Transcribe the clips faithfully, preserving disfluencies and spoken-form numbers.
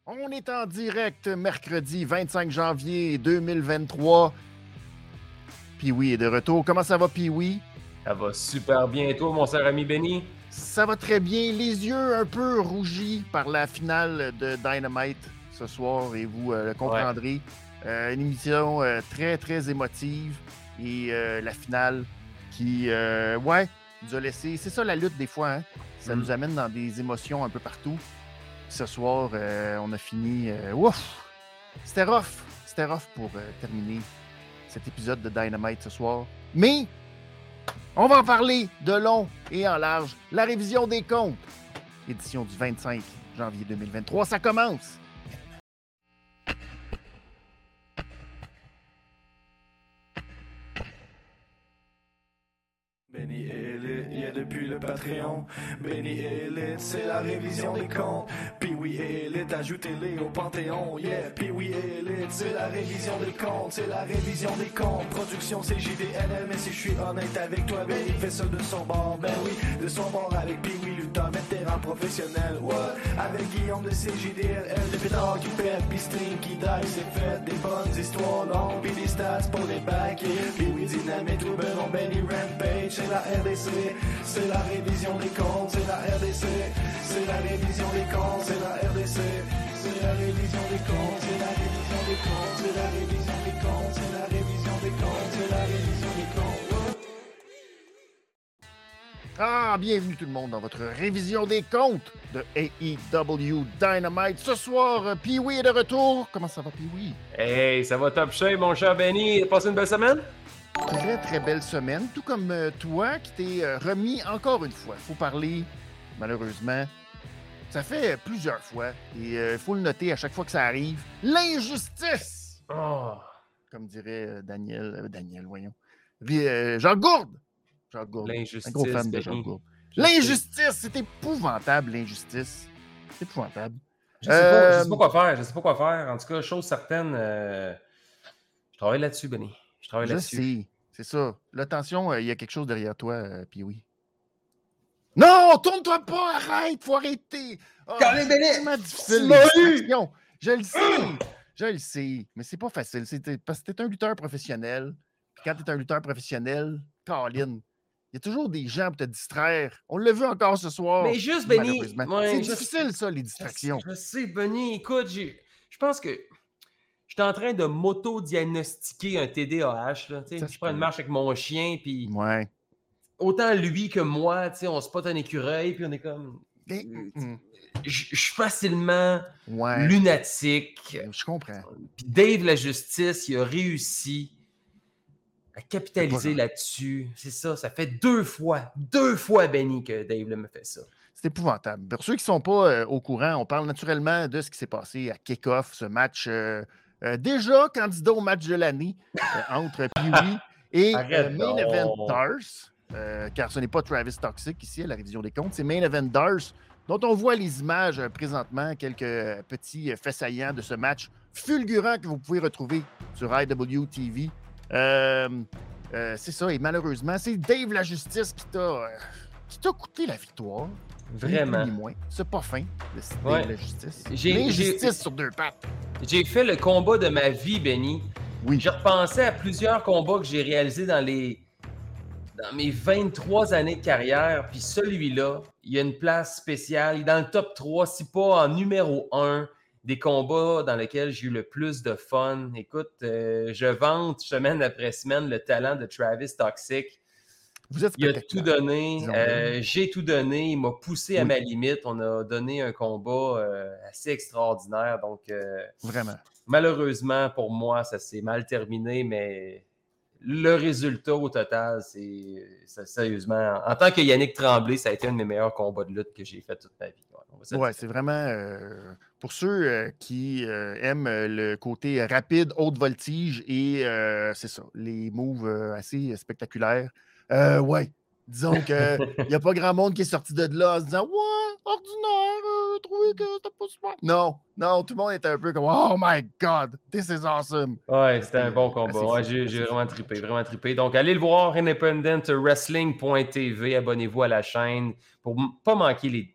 On est en direct mercredi vingt-cinq janvier deux mille vingt-trois. Pee-Wee est de retour. Comment ça va, Pee-Wee? Ça va super bien. Et toi, mon cher ami Benny? Ça va très bien. Les yeux un peu rougis par la finale de Dynamite ce soir, et vous euh, le comprendrez. Ouais. Euh, une émission euh, très, très émotive. Et euh, la finale qui, euh, ouais, nous a laissé... C'est ça la lutte des fois, hein? Ça mm. nous amène dans des émotions un peu partout. Ce soir, euh, on a fini... Euh, ouf! C'était rough. C'était rough pour euh, terminer cet épisode de Dynamite ce soir. Mais on va en parler de long et en large. La révision des comptes. Édition du vingt-cinq janvier deux mille vingt-trois. Ça commence! Benny Elite, yeah, depuis le Patreon. Benny Elite, c'est la révision des comptes. Pee-Wee Elite, ajoutez-les au Panthéon. Yeah, Pee-Wee Elite, c'est la révision des comptes. C'est la révision des comptes. Production C J D L M. Mais si je suis honnête avec toi, Benny fait ça de son bord. Ben oui, de son bord avec Pee-Wee, lutteur, vétéran professionnel. What? Avec Guillaume de C J D L L, de pétard qui pète, pis stream qui dive, c'est fait. Des bonnes histoires longues, pis des stats pour les bacs. Pee-Wee Dynamite, ou ben non, Benny Rampage. C'est la R D C, c'est la révision des comptes, c'est la R D C, c'est la révision des comptes, c'est la R D C, c'est la révision des comptes, c'est la révision des comptes, c'est la révision des comptes, c'est la révision des comptes, c'est la révision des comptes. Ah, bienvenue tout le monde dans votre révision des comptes de A E W Dynamite. Ce soir, Pee-Wee est de retour. Comment ça va, Pee-Wee? Hey, ça va top shape, mon cher Benny. Passé une belle semaine? Très, très belle semaine, tout comme euh, toi qui t'es euh, remis encore une fois. Il faut parler, malheureusement, ça fait plusieurs fois, et il euh, faut le noter à chaque fois que ça arrive, l'injustice! Oh. Comme dirait euh, Daniel, euh, Daniel, voyons. Puis, euh, Jean Gourde! Jean Gourde, l'injustice, un gros fan de Jean Gourde. L'injustice, c'est épouvantable, l'injustice. C'est épouvantable. Je sais, euh... pas, je sais pas quoi faire, je sais pas quoi faire. En tout cas, chose certaine, euh... je travaille là-dessus, Benny. Je travaille je là-dessus. sais, c'est ça. Là, attention, il euh, y a quelque chose derrière toi, euh, Pee-Wee. Non, tourne-toi pas, arrête, faut arrêter. Oh, c'est tellement difficile, les distractions. Je le sais, je le sais, mais c'est pas facile. C'est parce que t'es un lutteur professionnel. Puis quand t'es un lutteur professionnel, Colin, il y a toujours des gens pour te distraire. On l'a vu encore ce soir. Mais juste, Benny, ouais, c'est difficile, ça, les distractions. Je, je sais, Benny, écoute, je pense que je suis en train de m'auto-diagnostiquer un T D A H. Là, je prends une marche avec mon chien, puis ouais. autant lui que moi, on se pote un écureuil, puis on est comme... Mais, mm, je suis facilement ouais. lunatique. Je comprends. Puis Dave la Justice, il a réussi à capitaliser là-dessus. C'est ça, ça fait deux fois, deux fois, Benny, que Dave me fait ça. C'est épouvantable. Pour ceux qui ne sont pas euh, au courant, on parle naturellement de ce qui s'est passé à Kick-Off, ce match euh, euh, déjà candidat au match de l'année euh, entre Pee-Wee et euh, Main Event Dars, euh, car ce n'est pas Travis Toxic ici à la révision des comptes, c'est Main Event Dars, dont on voit les images euh, présentement, quelques petits faits saillants de ce match fulgurant que vous pouvez retrouver sur I W T V. Euh, euh, c'est ça, et malheureusement, c'est Dave la Justice qui t'a euh, qui t'a coûté la victoire. Vraiment. Ni plus ni moins. C'est pas fin de citer ouais. la justice. J'ai, L'injustice j'ai, sur deux pattes. J'ai fait le combat de ma vie, Benny. Oui. Je repensais à plusieurs combats que j'ai réalisés dans les dans mes vingt-trois années de carrière. Puis celui-là, il y a une place spéciale. Il est dans le top trois, si pas en numéro un des combats dans lesquels j'ai eu le plus de fun. Écoute, euh, je vante semaine après semaine le talent de Travis Toxic. Vous êtes il a tout donné, euh, j'ai tout donné, il m'a poussé oui. à ma limite. On a donné un combat euh, assez extraordinaire. Donc, euh, vraiment. Malheureusement, pour moi, ça s'est mal terminé, mais le résultat au total, c'est, c'est sérieusement, en tant que Yannick Tremblay, ça a été un de mes meilleurs combats de lutte que j'ai fait toute ma vie. Oui, ouais, c'est vraiment, euh, pour ceux euh, qui euh, aiment le côté rapide, haute voltige et, euh, c'est ça, les moves euh, assez spectaculaires. Euh, ouais, disons qu'il n'y a pas grand monde qui est sorti de là en se disant « Ouais, ordinaire, euh, trouvé que c'était pas super. » Non, non, tout le monde était un peu comme « Oh my God, this is awesome. » Ouais, c'était un bon combat. Ouais, j'ai, j'ai vraiment trippé, vraiment trippé. Donc, allez le voir, independent wrestling point t v. Abonnez-vous à la chaîne pour ne pas manquer les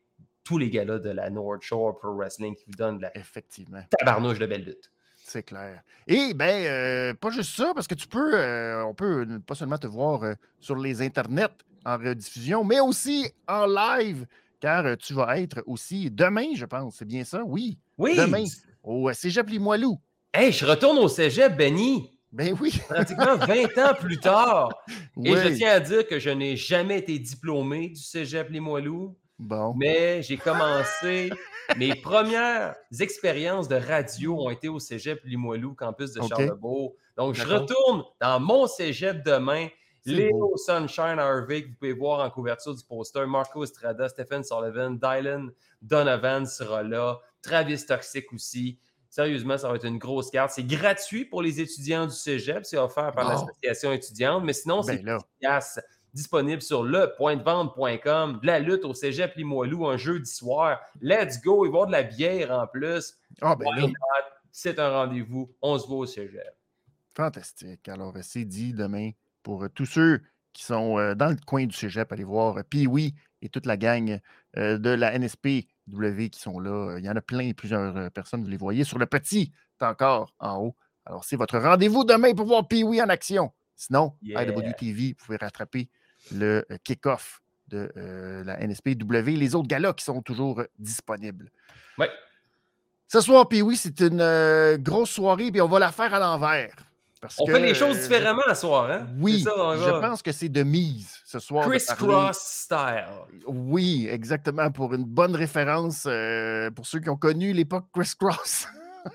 tous les gars-là de la North Shore Pro Wrestling qui vous donnent de la Effectivement. tabarnouche de belle lutte. C'est clair. Et ben, euh, pas juste ça, parce que tu peux, euh, on peut pas seulement te voir euh, sur les internets en rediffusion, mais aussi en live, car euh, tu vas être aussi demain, je pense. C'est bien ça? Oui. Oui! Demain, au Cégep Limoilou. Hey, je retourne au cégep, Benny! Ben oui. Pratiquement vingt ans plus tard. Oui. Et je tiens à dire que je n'ai jamais été diplômé du cégep Limoilou, Bon. mais j'ai commencé... Mes premières expériences de radio ont été au cégep Limoilou, campus de OK. Charlebourg. Donc, je D'accord. retourne dans mon cégep demain. C'est Léo beau. Sunshine Harvey, que vous pouvez voir en couverture du poster. Marco Estrada, Stephen Sullivan, Dylan Donovan sera là. Travis Toxic aussi. Sérieusement, ça va être une grosse carte. C'est gratuit pour les étudiants du cégep. C'est offert par Bon. l'association étudiante. Mais sinon, c'est Ben là. efficace. Disponible sur le point de vente point com. De la lutte au cégep Limoilou un jeudi soir. Let's go! Il va y avoir de la bière en plus. Ah, ben Why là. not? C'est un rendez-vous. On se voit au cégep. Fantastique. Alors, c'est dit demain pour euh, tous ceux qui sont euh, dans le coin du cégep, allez voir euh, Pee-Wee et toute la gang euh, de la N S P W qui sont là. Il y en a plein, plusieurs euh, personnes, vous les voyez sur le petit, c'est encore en haut. Alors, c'est votre rendez-vous demain pour voir Pee-Wee en action. Sinon, Yeah. I W T V, vous pouvez rattraper le euh, kick-off de euh, la N S P W, les autres galas qui sont toujours euh, disponibles. Oui. Ce soir, Pee-Wee, c'est une euh, grosse soirée, puis on va la faire à l'envers. Parce On que, fait les choses euh, différemment ce soir, hein? Oui, C'est ça, on je va. pense que c'est de mise ce soir. de Criss-cross parler- style. Oui, exactement, pour une bonne référence euh, pour ceux qui ont connu l'époque Criss-Cross.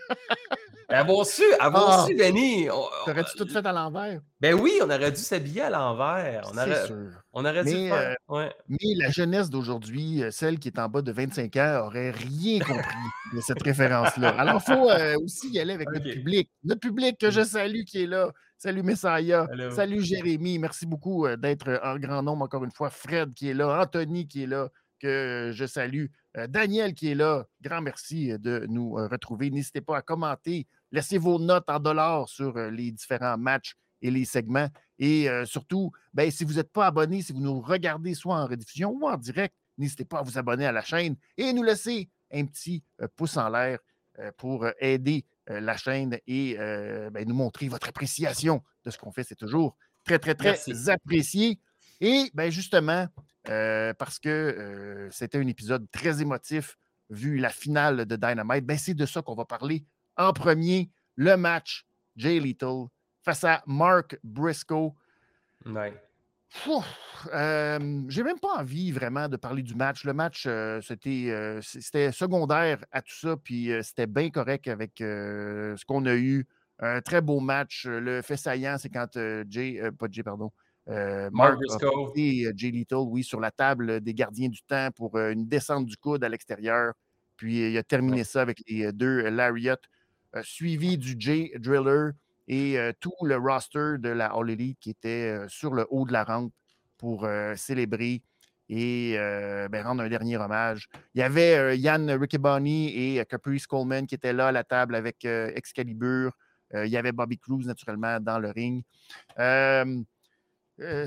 Avoir su, avoir Ah. su, Benny. on- T'aurais-tu tout fait à l'envers? Ben oui, on aurait dû s'habiller à l'envers. On C'est aurait, sûr. on aurait dû Mais, le faire. Ouais. Mais la jeunesse d'aujourd'hui, euh, celle qui est en bas de vingt-cinq ans, aurait rien compris de cette référence-là. Alors, il faut euh, aussi y aller avec notre Ok. public. Notre public que je salue qui est là. Salut Messiah. Hello. Salut Jérémy. Merci beaucoup euh, d'être en grand nombre encore une fois. Fred qui est là. Anthony qui est là, que je salue. Euh, Daniel qui est là. Grand merci euh, de nous euh, retrouver. N'hésitez pas à commenter. Laissez vos notes en dollars sur euh, les différents matchs et les segments. Et euh, surtout, ben, si vous n'êtes pas abonné, si vous nous regardez soit en rediffusion ou en direct, n'hésitez pas à vous abonner à la chaîne et nous laisser un petit euh, pouce en l'air euh, pour euh, aider euh, la chaîne et euh, ben, nous montrer votre appréciation de ce qu'on fait. C'est toujours très, très, très Merci. apprécié. Et ben, justement, euh, parce que euh, c'était un épisode très émotif, vu la finale de Dynamite, ben, c'est de ça qu'on va parler en premier. Le match Jay Lethal face à Mark Briscoe. Ouais. Ouf, euh, j'ai même pas envie vraiment de parler du match. Le match, euh, c'était, euh, c'était secondaire à tout ça, puis euh, c'était bien correct avec euh, ce qu'on a eu. Un très beau match. Le fait saillant, c'est quand euh, Jay, euh, pas Jay, pardon, euh, Mark Mark a Briscoe. porté euh, Jay Lethal, oui, sur la table des gardiens du temps pour euh, une descente du coude à l'extérieur. Puis euh, il a terminé Ouais. ça avec les deux euh, Lariat, euh, suivi du Jay Driller et euh, tout le roster de la All Elite qui était euh, sur le haut de la rampe pour euh, célébrer et euh, ben, rendre un dernier hommage. Il y avait euh, Yann Riccaboni et euh, Caprice Coleman qui étaient là à la table avec euh, Excalibur. Euh, il y avait Bobby Cruz, naturellement, dans le ring. Euh, euh,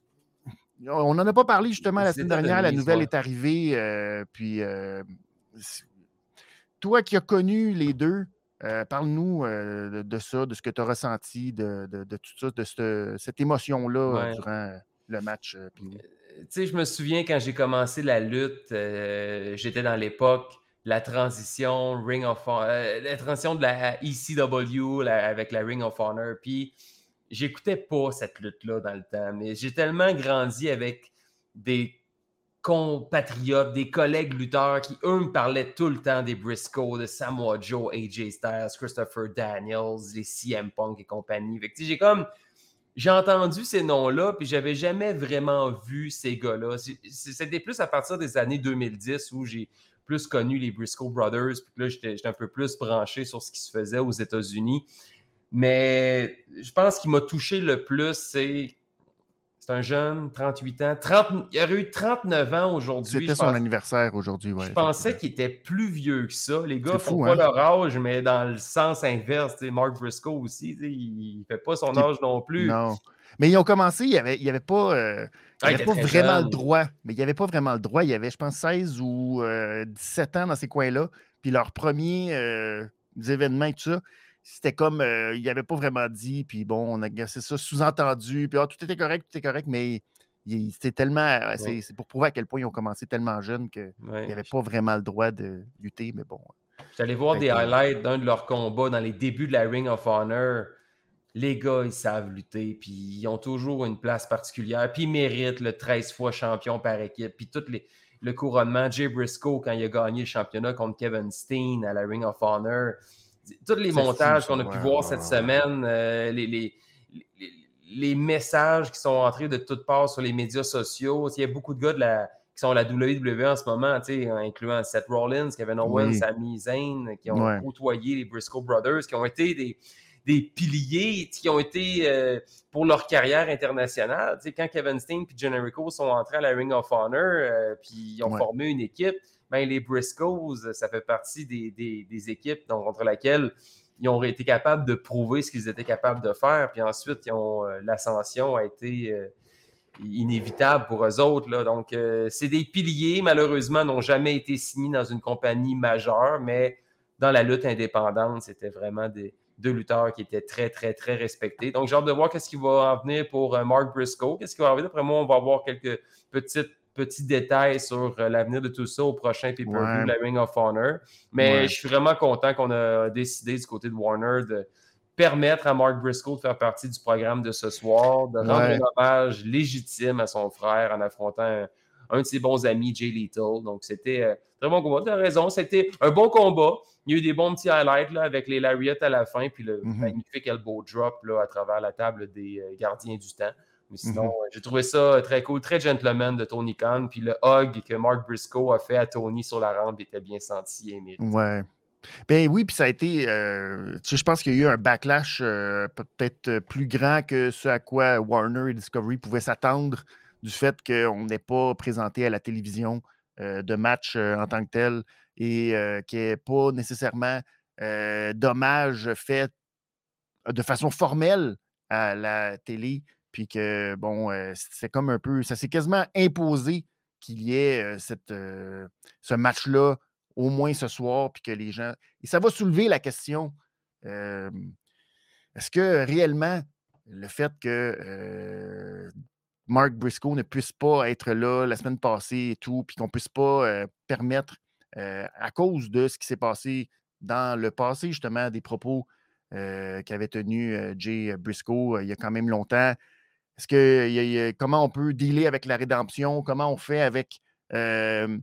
on n'en a pas parlé justement la semaine C'était dernière. La de mise, nouvelle ouais. est arrivée. euh, puis, euh, toi qui as connu les deux, euh, parle-nous euh, de, de ça, de ce que tu as ressenti, de, de, de tout ça, de cette, cette émotion-là Ouais. durant le match. Euh, puis... Tu sais, je me souviens quand j'ai commencé la lutte, euh, j'étais dans l'époque, la transition Ring of euh, la transition de la E C W la, avec la Ring of Honor. Puis, j'écoutais pas cette lutte-là dans le temps, mais j'ai tellement grandi avec des compatriotes, des collègues lutteurs qui, eux, me parlaient tout le temps des Briscoe, de Samoa Joe, A J Styles, Christopher Daniels, les C M Punk et compagnie. Fait que, tu sais, j'ai comme... J'ai entendu ces noms-là, puis j'avais jamais vraiment vu ces gars-là. C'était plus à partir des années deux mille dix où j'ai plus connu les Briscoe Brothers, puis là, j'étais, j'étais un peu plus branché sur ce qui se faisait aux États-Unis. Mais je pense qu'il m'a touché le plus, c'est... C'est un jeune, trente-huit ans. trente, il aurait eu trente-neuf ans aujourd'hui. C'était je son pense, anniversaire aujourd'hui. Ouais, je pensais qu'il était plus vieux que ça. Les gars C'est font fou, pas hein? leur âge, mais dans le sens inverse. tu sais, Mark Briscoe aussi, tu sais, il fait pas son Qui- âge non plus. Non. Mais ils ont commencé, il n'y avait, il y avait pas, euh, il Ah, y il avait était pas très vraiment le jeune. droit. Mais il n'y avait pas vraiment le droit. Il y avait, je pense, seize ou euh, dix-sept ans dans ces coins-là. Puis leur premier euh, événement et tout ça, c'était comme, euh, il n'y avait pas vraiment dit. Puis bon, on a c'est ça sous-entendu. Puis ah, tout était correct, tout était correct. Mais il- c'était tellement, Ouais. c'est c'est pour prouver à quel point ils ont commencé tellement jeunes qu'il Ouais. n'y avait pas vraiment le droit de lutter. Mais bon, J'étais allé voir ça a des été. highlights d'un de leurs combats dans les débuts de la Ring of Honor. Les gars, ils savent lutter, puis ils ont toujours une place particulière, puis ils méritent le treize fois champion par équipe, puis tout les, le couronnement. Jay Briscoe, quand il a gagné le championnat contre Kevin Steen à la Ring of Honor, tous les C'est fou, montages ça. qu'on a Ouais, pu ouais, voir ouais, cette ouais. semaine, euh, les, les, les, les messages qui sont entrés de toutes parts sur les médias sociaux. Il y a beaucoup de gars de la, qui sont à la W W E en ce moment, incluant Seth Rollins, Kevin Owens, Oui. Sami Zayn, qui ont Ouais. côtoyé les Briscoe Brothers, qui ont été des, des piliers, qui ont été euh, pour leur carrière internationale. T'sais, quand Kevin Steen et Generico sont entrés à la Ring of Honor, euh, puis ils ont Ouais. formé une équipe, ben, les Briscoes, ça fait partie des, des, des équipes donc, contre lesquelles ils ont été capables de prouver ce qu'ils étaient capables de faire. Puis ensuite, ils ont, euh, l'ascension a été euh, inévitable pour eux autres. Là. Donc, euh, c'est des piliers, malheureusement, n'ont jamais été signés dans une compagnie majeure, mais dans la lutte indépendante, c'était vraiment des, deux lutteurs qui étaient très, très, très respectés. Donc, j'ai hâte de voir qu'est-ce qui va en venir pour euh, Mark Briscoe. Qu'est-ce qui va arriver? Après moi, on va avoir quelques petites petits détails sur euh, l'avenir de tout ça au prochain pay-per-view Ouais. de la Ring of Honor. Mais Ouais. je suis vraiment content qu'on a décidé du côté de Warner de permettre à Mark Briscoe de faire partie du programme de ce soir, de rendre Ouais. un hommage légitime à son frère en affrontant un, un de ses bons amis, Jay Lethal. Donc, c'était un euh, très bon combat. Tu as raison, c'était un bon combat. Il y a eu des bons petits highlights là, avec les lariats à la fin, puis le Mm-hmm. magnifique elbow drop là, à travers la table des euh, gardiens du temps. Mais sinon, Mm-hmm. euh, j'ai trouvé ça très cool, très gentleman de Tony Khan. Puis le hug que Mark Briscoe a fait à Tony sur la rampe était bien senti et mérité. Ouais. Ben oui, puis ça a été. Euh, tu sais, je pense qu'il y a eu un backlash euh, peut-être plus grand que ce à quoi Warner et Discovery pouvaient s'attendre du fait qu'on n'ait pas présenté à la télévision euh, de match euh, en tant que tel et euh, qu'il n'y ait pas nécessairement euh, d'hommage fait de façon formelle à la télé. Puis que, bon, euh, c'est comme un peu. Ça s'est quasiment imposé qu'il y ait euh, cette, euh, ce match-là au moins ce soir, puis que les gens. Et ça va soulever la question euh, est-ce que réellement le fait que euh, Mark Briscoe ne puisse pas être là la semaine passée et tout, puis qu'on ne puisse pas euh, permettre, euh, à cause de ce qui s'est passé dans le passé, justement, des propos euh, qu'avait tenus euh, Jay Briscoe euh, il y a quand même longtemps, est-ce que y a, y a, comment on peut dealer avec la rédemption? Comment on fait avec. Euh,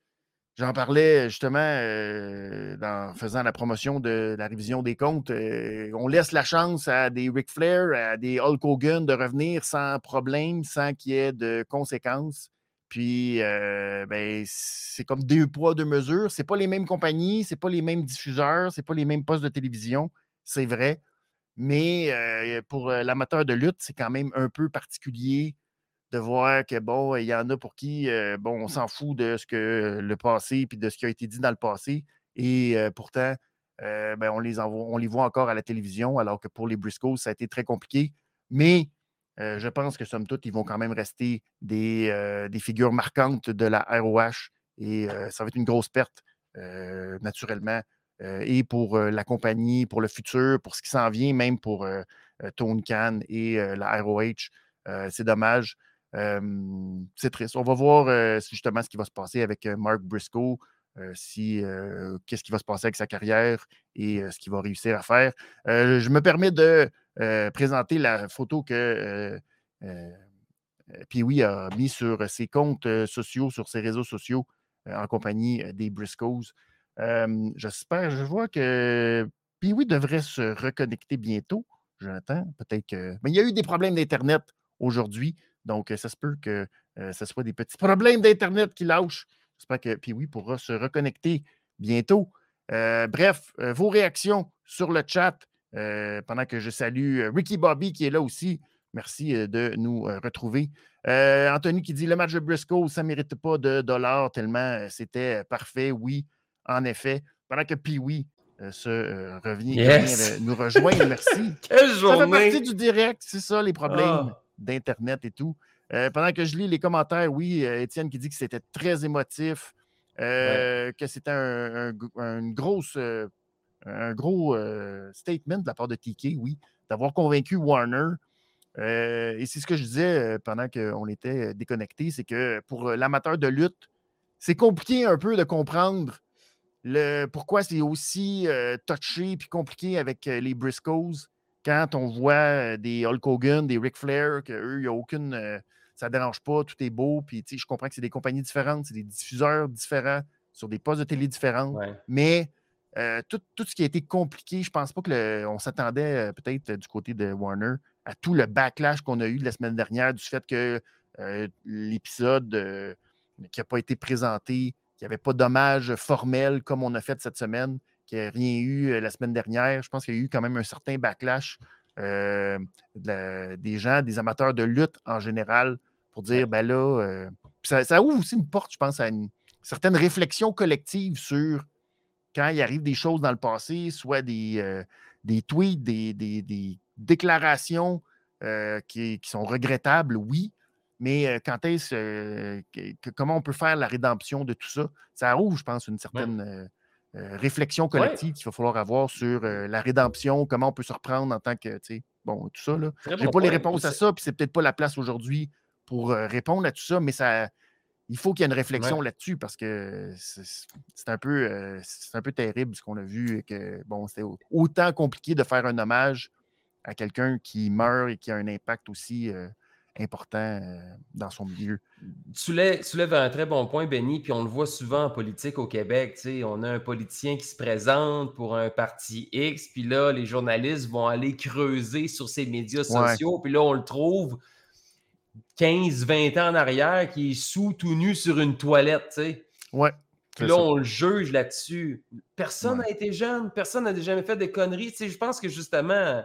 J'en parlais justement euh, en faisant la promotion de la révision des comptes. Euh, on laisse la chance à des Ric Flair, à des Hulk Hogan de revenir sans problème, sans qu'il y ait de conséquences. Puis, euh, ben, c'est comme deux poids, deux mesures. C'est pas les mêmes compagnies, c'est pas les mêmes diffuseurs, c'est pas les mêmes postes de télévision, c'est vrai. Mais euh, pour l'amateur de lutte, c'est quand même un peu particulier de voir que, bon, il y en a pour qui, euh, bon, on s'en fout de ce que le passé puis de ce qui a été dit dans le passé. Et euh, pourtant, euh, ben, on, les envoie, on les voit encore à la télévision, alors que pour les Briscoes, ça a été très compliqué. Mais euh, je pense que, somme toute, ils vont quand même rester des, euh, des figures marquantes de la R O H. Et euh, ça va être une grosse perte, euh, naturellement, euh, et pour euh, la compagnie, pour le futur, pour ce qui s'en vient, même pour euh, euh, Tony Khan et euh, la R O H. Euh, c'est dommage. Euh, c'est triste. On va voir euh, justement ce qui va se passer avec euh, Mark Briscoe, euh, si, euh, qu'est-ce qui va se passer avec sa carrière et euh, ce qu'il va réussir à faire. Euh, je me permets de euh, présenter la photo que euh, euh, Pee-wee a mis sur ses comptes euh, sociaux, sur ses réseaux sociaux, euh, en compagnie euh, des Briscoes. Euh, j'espère, je vois que Pee-wee devrait se reconnecter bientôt. J'entends, peut-être que. Mais il y a eu des problèmes d'Internet aujourd'hui. Donc, ça se peut que euh, ce soit des petits problèmes d'Internet qui lâchent. J'espère que Pee-wee pourra se reconnecter bientôt. Euh, bref, euh, vos réactions sur le chat euh, pendant que je salue euh, Ricky Bobby qui est là aussi. Merci euh, de nous euh, retrouver. Euh, Anthony qui dit le match de Briscoe, ça ne mérite pas de dollars tellement euh, c'était parfait. Oui, en effet. Pendant que Pee-wee euh, se euh, revient, Yes! venir, euh, nous rejoindre. Merci. Quelle Ça fait journée! partie du direct, c'est ça, les problèmes Ah. d'Internet et tout. Euh, pendant que je lis les commentaires, oui, euh, Étienne qui dit que c'était très émotif, euh, que c'était un, un- un- une grosse, euh, un gros euh, statement de la part de T K, oui, d'avoir convaincu Warner. Euh, et c'est ce que je disais euh, pendant qu'on était déconnectés, c'est que pour euh, l'amateur de lutte, c'est compliqué un peu de comprendre le, pourquoi c'est aussi euh, touché et compliqué avec euh, les Briscoes quand on voit euh, des Hulk Hogan, des Ric Flair, qu'eux, il n'y a aucune. Euh, ça ne dérange pas, tout est beau. Puis, je comprends que c'est des compagnies différentes, c'est des diffuseurs différents, sur des postes de télé différents. Ouais. Mais euh, tout, tout ce qui a été compliqué, je pense pas qu'on s'attendait euh, peut-être du côté de Warner à tout le backlash qu'on a eu de la semaine dernière du fait que euh, l'épisode euh, qui n'a pas été présenté, qu'il n'y avait pas d'hommage formel comme on a fait cette semaine, qu'il n'y a rien eu euh, la semaine dernière. Je pense qu'il y a eu quand même un certain backlash euh, de la- des gens, des amateurs de lutte en général, pour dire, Ouais. ben là, euh, ça, ça ouvre aussi une porte, je pense, à une certaine réflexion collective sur quand il arrive des choses dans le passé, soit des, euh, des tweets, des, des- des déclarations euh, qui, qui sont regrettables, oui, mais euh, quand est-ce euh, que- que- comment on peut faire la rédemption de tout ça? Ça ouvre, je pense, une certaine euh, euh, réflexion Ouais. collective qu'il va falloir avoir sur euh, la rédemption, comment on peut se reprendre en tant que, tu sais, bon, tout ça, là. Très Je n'ai bon pas les point. Puis réponses à c'est- ça, puis c'est peut-être pas la place aujourd'hui pour euh, répondre à tout ça, mais ça, il faut qu'il y ait une réflexion Ouais. là-dessus parce que c'est c'est un peu, euh, c'est un peu terrible ce qu'on a vu et que bon, c'est au- autant compliqué de faire un hommage à quelqu'un qui meurt et qui a un impact aussi euh, important euh, dans son milieu. Tu lèves, tu lèves un très bon point, Benny, puis on le voit souvent en politique au Québec. Tu sais, on a un politicien qui se présente pour un parti X, puis là, les journalistes vont aller creuser sur ses médias Ouais, sociaux, puis là, on le trouve quinze vingt ans en arrière qui est sous tout nu sur une toilette, tu sais. ouais, Puis c'est là, ça. on le juge là-dessus. Personne Ouais. n'a été jeune, personne n'a jamais fait des conneries. Tu sais, je pense que justement,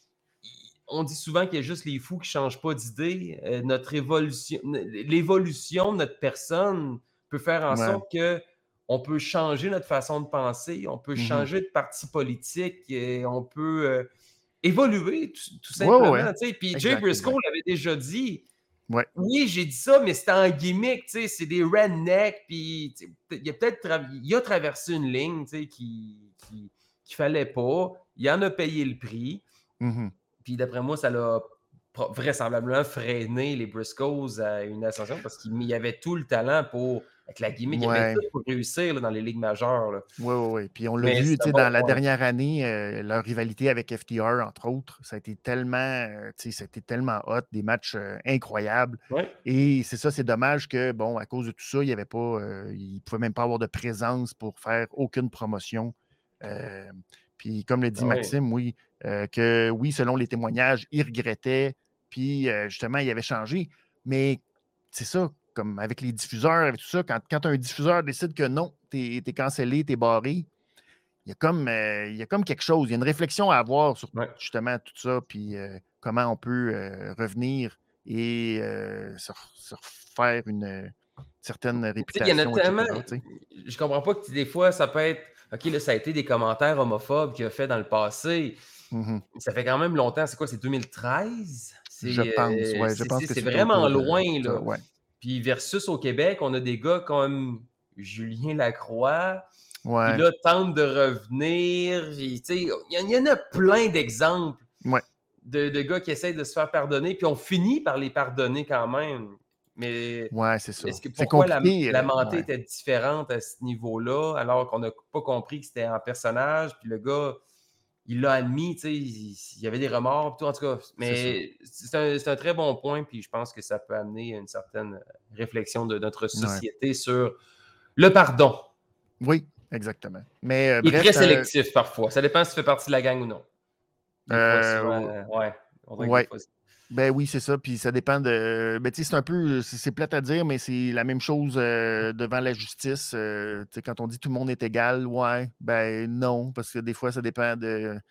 on dit souvent qu'il y a juste les fous qui ne changent pas d'idée. Euh, notre évolution, l'évolution de notre personne peut faire en Ouais. sorte que on peut changer notre façon de penser, on peut Mhm. changer de parti politique, et on peut euh, évoluer tout, tout Ouais, ouais, simplement. ouais. tu sais. Puis Jay Exact, Briscoe exact. l'avait déjà dit. Ouais. Oui, j'ai dit ça, mais c'était en gimmick, tu sais, c'est des rednecks, puis tu sais, il a peut-être tra- il a traversé une ligne, tu sais, qui, qui, qu'il fallait pas. Il en a payé le prix. Mhm. Puis d'après moi, ça l'a pro- vraisemblablement freiné les Briscoes à une ascension parce qu'il y avait tout le talent pour, avec la gimmick, il y avait Ouais. tout pour réussir là, dans les ligues majeures. là. Oui, oui, oui. Puis on l'a Mais vu, c'est tu un sais, bon dans la point. dernière année, euh, leur rivalité avec F T R, entre autres, ça a été tellement, euh, tu sais, c'était tellement hot, des matchs euh, incroyables. Ouais. Et c'est ça, c'est dommage que, bon, à cause de tout ça, il y avait pas, euh, il ne pouvait même pas avoir de présence pour faire aucune promotion. Euh, puis comme le dit Ah oui. Maxime, oui, euh, que oui, selon les témoignages, il regrettait, puis euh, justement, il avait changé. Mais c'est ça, comme avec les diffuseurs, avec tout ça, quand, quand un diffuseur décide que non, t'es es cancellé, t'es barré, il y, a comme, euh, il y a comme quelque chose, il y a une réflexion à avoir sur Ouais. justement tout ça, puis euh, comment on peut euh, revenir et euh, se, se refaire une euh, certaine Tu sais, il y en a réputation, tellement. et cetera. tu sais. Je comprends pas que des fois, ça peut être. OK, là, ça a été des commentaires homophobes qu'il a fait dans le passé. Mhm. Ça fait quand même longtemps. C'est quoi? C'est deux mille treize? Je C'est pense, euh, ouais, je c'est- pense c'est- que c'est c'est vraiment autour de loin, ça, là. ouais. Puis versus au Québec, on a des gars comme Julien Lacroix qui Ouais, là tentent de revenir. Puis, tu sais, Il y, en- il y en a plein d'exemples ouais. de, de gars qui essayent de se faire pardonner, puis on finit par les pardonner quand même. Mais Ouais, c'est ça. est-ce que C'est pourquoi la, compliqué. la euh, mentée ouais. était différente à ce niveau-là, alors qu'on n'a pas compris que c'était en personnage, puis le gars, il l'a admis, tu sais, il, il y avait des remords, tout, en tout cas. C'est ça. Mais c'est un, c'est un très bon point, puis je pense que ça peut amener une certaine réflexion de notre société sur le pardon. Oui, exactement. Mais euh, Il est bref, très c'est un- sélectif parfois. Ça dépend si tu fais partie de la gang ou non. Des fois, souvent, euh, euh, ouais. On dirait que des ouais. fois, c'est- Ben oui, c'est ça. Puis ça dépend de. Ben, tu sais, c'est un peu. C'est c'est plate à dire, mais c'est la même chose euh, devant la justice. Euh, tu sais, quand on dit tout le monde est égal, ouais, ben non, parce que des fois, ça dépend de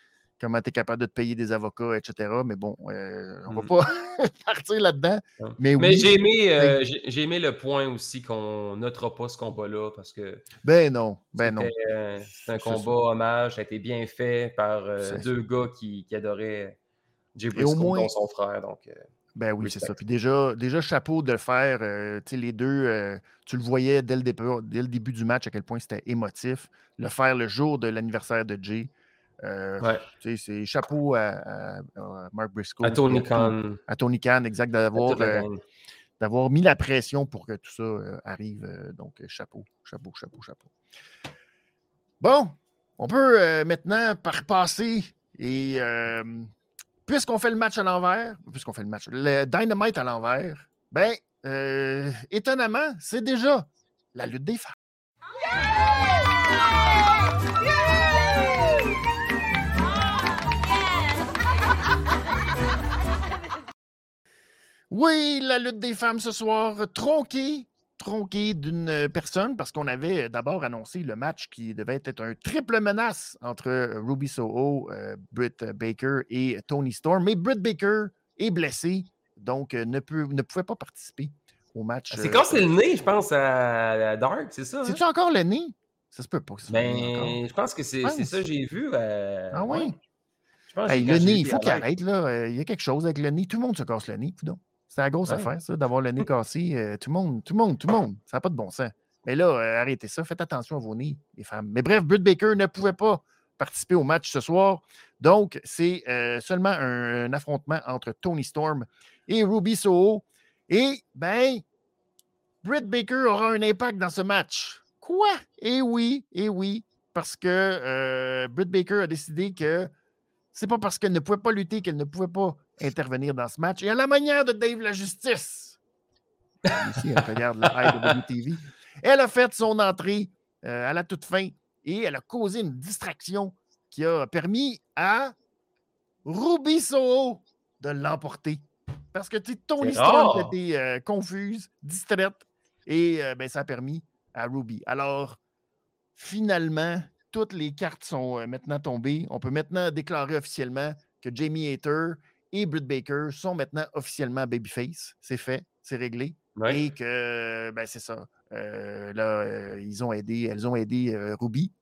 comment tu es capable de te payer des avocats, et cetera. Mais bon, euh, on ne Mm. va pas partir là-dedans. Mais, Mais oui, j'ai aimé, euh, j'ai, j'ai aimé le point aussi qu'on notera pas ce combat-là parce que ben non, ben non. c'était, euh, c'était un C'est combat ça. hommage, ça a été bien fait par euh, C'est deux gars qui, qui adoraient Jay Et au Briscoe, moins, dont son frère. Donc, euh, ben oui, c'est respect. ça. Puis déjà, déjà chapeau de le faire. euh, tu sais, les deux, euh, tu le voyais dès le, départ, dès le début du match à quel point c'était émotif. Le faire le jour de l'anniversaire de Jay. Euh, Ouais. tu sais, c'est chapeau à, à- à Mark Briscoe. À Tony puis à, tout- Khan, à Tony Khan, exact, à d'avoir toute la euh, gang. d'avoir mis la pression pour que tout ça euh, arrive. euh, donc, euh, chapeau, chapeau, chapeau, chapeau. Bon, on peut euh, maintenant par passer et euh, puisqu'on fait le match à l'envers, puisqu'on fait le match, le Dynamite à l'envers, ben, euh, étonnamment, c'est déjà la lutte des femmes. Oui, la lutte des femmes ce soir, tronquée, tronquée d'une personne, parce qu'on avait d'abord annoncé le match qui devait être un triple menace entre Ruby Soho, euh, Britt Baker et Toni Storm. Mais Britt Baker est blessée, donc euh, ne, peut, ne pouvait pas participer au match. C'est euh, quand c'est le nez, je pense, à, à Dark, c'est ça? Hein? C'est-tu encore le nez? Ça se peut pas que ce soit le nez encore. Ben, je pense que c'est, c'est ça que j'ai vu. Euh, Ah oui? ouais. Je pense que Hey, j'ai- le quand j'ai nez, vu il les faut qu'il highlights. arrête. Là. Euh, Il y a quelque chose avec le nez. Tout le monde se casse le nez. Coudonc. C'est la grosse Ouais. affaire, ça, d'avoir le nez cassé. Euh, tout le monde, tout le monde, tout le monde. Ça n'a pas de bon sens. Mais là, euh, arrêtez ça. Faites attention à vos nez, les femmes. Mais bref, Britt Baker ne pouvait pas participer au match ce soir. Donc, c'est euh, seulement un, un affrontement entre Toni Storm et Ruby Soho. Et, ben, Britt Baker aura un impact dans ce match. Quoi? Eh oui, eh oui. Parce que euh, Britt Baker a décidé que c'est pas parce qu'elle ne pouvait pas lutter qu'elle ne pouvait pas intervenir dans ce match. Et à la manière de Dave la Justice, ici, elle regarde la I W T V, elle a fait son entrée euh, à la toute fin et elle a causé une distraction qui a permis à Ruby Soho de l'emporter. Parce que Toni Storm était euh, confuse, distraite, et euh, ben, ça a permis à Ruby. Alors, finalement, toutes les cartes sont euh, maintenant tombées. On peut maintenant déclarer officiellement que Jamie Hayter et Britt Baker sont maintenant officiellement babyface. C'est fait, c'est réglé. Ouais. Et que, ben, c'est ça. Euh, là, euh, ils ont aidé, elles ont aidé euh, Ruby.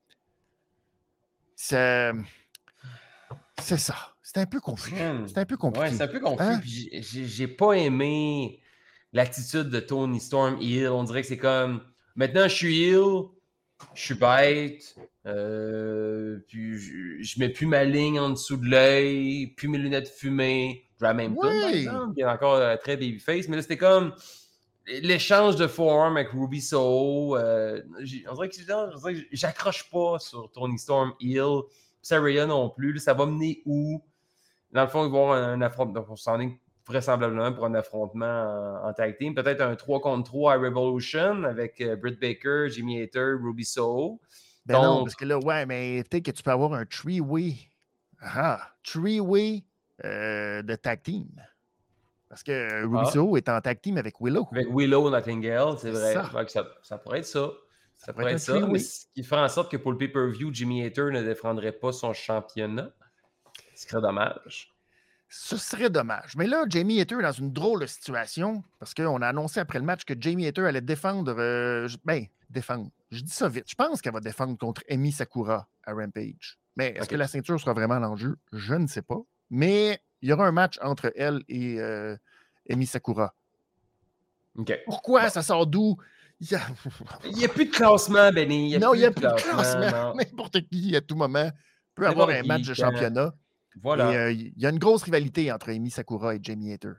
C'est, c'est ça. C'est un peu confus. Hmm. C'est un peu compliqué. Ouais, c'est un peu confus. Hein? Puis j'ai, j'ai, j'ai pas aimé l'attitude de Toni Storm heel. On dirait que c'est comme maintenant je suis heel, je suis bête, euh, puis je, je mets plus ma ligne en dessous de l'œil, plus mes lunettes fumées. Je la même tune, par Oui. exemple, qui est encore euh, très babyface. Mais là, c'était comme l'échange de forearm avec Ruby Soho. Euh, j'ai- on dirait que, on dirait que j'accroche pas sur Toni Storm heel. Saraya non plus. Là, ça va mener où? Dans le fond, il va y avoir un, un affrontement. Donc, on s'en est vraisemblablement pour un affrontement en, en tag team. Peut-être un trois contre trois à Revolution avec euh, Britt Baker, Jimmy Hayter, Ruby Soho. Ben Donc, non, parce que là, ouais, mais peut-être que tu peux avoir un three-way. Ah, three-way euh, de tag team. Parce que Ruby Ah. Soho est en tag team avec Willow. avec Willow Nightingale, c'est vrai. Ça. Donc, ça, ça pourrait être ça. Ça, Ça pourrait pourrait être être ça. three-way. Mais ce qui ferait en sorte que pour le pay-per-view, Jimmy Hayter ne défendrait pas son championnat. Ce serait dommage. Ce serait dommage. Mais là, Jamie Hayter est dans une drôle de situation parce qu'on a annoncé après le match que Jamie Hayter allait défendre. Euh, ben, défendre. Je dis ça vite. Je pense qu'elle va défendre contre Emi Sakura à Rampage. Mais est-ce Ok. que la ceinture sera vraiment l'enjeu? Je ne sais pas. Mais il y aura un match entre elle et euh, Emi Sakura. OK. Pourquoi? Bon. Ça sort d'où? Il y a... Il n'y a plus de classement, Benny. Il y a non, plus il n'y a de plus de classement. classement. Non. N'importe qui, à tout moment, peut avoir N'importe un qui, match de quand- championnat. Voilà. Et euh, il y a une grosse rivalité entre Emi Sakura et Jamie Hayter.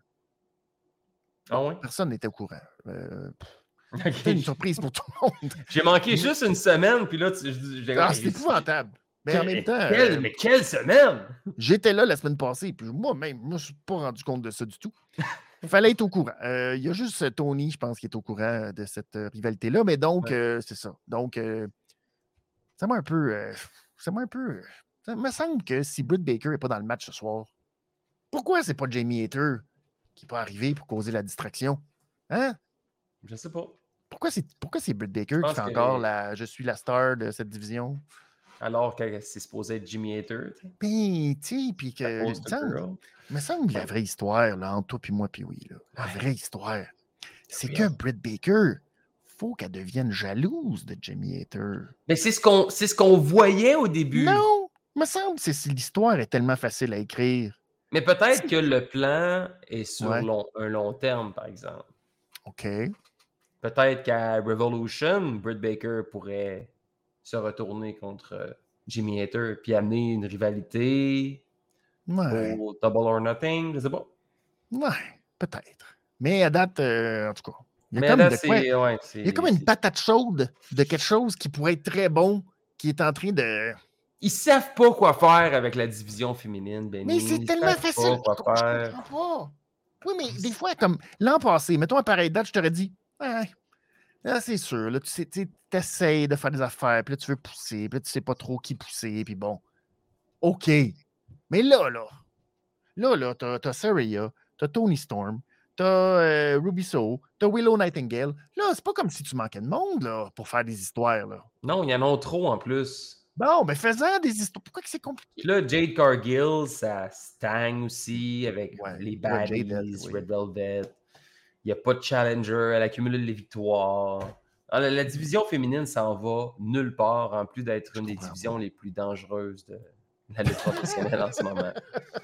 Ah ouais? Personne n'était au courant. Euh, Ok. C'était une surprise pour tout le monde. J'ai manqué juste une semaine, puis là, tu, je- j'ai Ah, c'est épouvantable. Mais en même temps, Quelle, euh, mais quelle semaine! j'étais là la semaine passée, puis moi-même, moi, je ne me suis pas rendu compte de ça du tout. Il fallait être au courant. Euh, Il y a juste Tony, je pense, qui est au courant de cette euh, rivalité-là, mais donc, Ouais. euh, c'est ça. Donc, euh, ça m'a un peu. Euh, ça m'a un peu. Ça me semble que si Britt Baker n'est pas dans le match ce soir, pourquoi c'est pas Jamie Hayter qui peut arriver pour causer la distraction? Hein? Je sais pas. Pourquoi c'est pourquoi c'est Britt Baker qui pense fait que encore les- la je suis la star de cette division? Alors que c'est supposé être Jimmy Hater. Ben, tu sais, puis que. Post girl. Il me semble que la vraie histoire, là, entre toi et moi, puis oui, là, la Ouais. vraie histoire, c'est real. que Britt Baker, faut qu'elle devienne jalouse de Jimmy Hater. Mais c'est ce qu'on c'est ce qu'on voyait au début. Non! Il me semble que c'est- l'histoire est tellement facile à écrire. Mais peut-être que le plan est sur Ouais. long- un long terme, par exemple. OK. Peut-être qu'à Revolution, Britt Baker pourrait se retourner contre euh, Jimmy Hater puis amener une rivalité Ouais. au Double or Nothing, je sais pas. Ouais, peut-être. Mais à date, euh, en tout cas, il y a Mais comme là, de quoi- c'est. Ouais, c'est- il y a comme une c'est- patate chaude de quelque chose qui pourrait être très bon, qui est en train de. Ils savent pas quoi faire avec la division féminine, Benny. Mais c'est Ils tellement savent facile. pas quoi Je faire. comprends pas. Oui, mais des fois, comme l'an passé, mettons à pareille date, je t'aurais dit, ouais, là, c'est sûr, là, tu sais, tu essaies de faire des affaires, puis là, tu veux pousser, puis là, tu sais pas trop qui pousser, puis bon. OK. Mais là, là, là, là, t'as, t'as Saraya, t'as Tony Storm, t'as euh, Ruby Soho, t'as Willow Nightingale. Là, c'est pas comme si tu manquais de monde, là, pour faire des histoires, là. Non, il y en a trop en plus. Bon, ben fais-en des histoires. Pourquoi que c'est compliqué? Puis là, Jade Cargill, ça stagne aussi avec Ouais, les ouais, Baddies, Jade, elle, oui. Red Velvet. Il n'y a pas de challenger, elle accumule les victoires. Alors, la, la division féminine s'en va nulle part, en plus d'être une des comprends divisions les plus dangereuses de la lutte professionnelle en ce moment.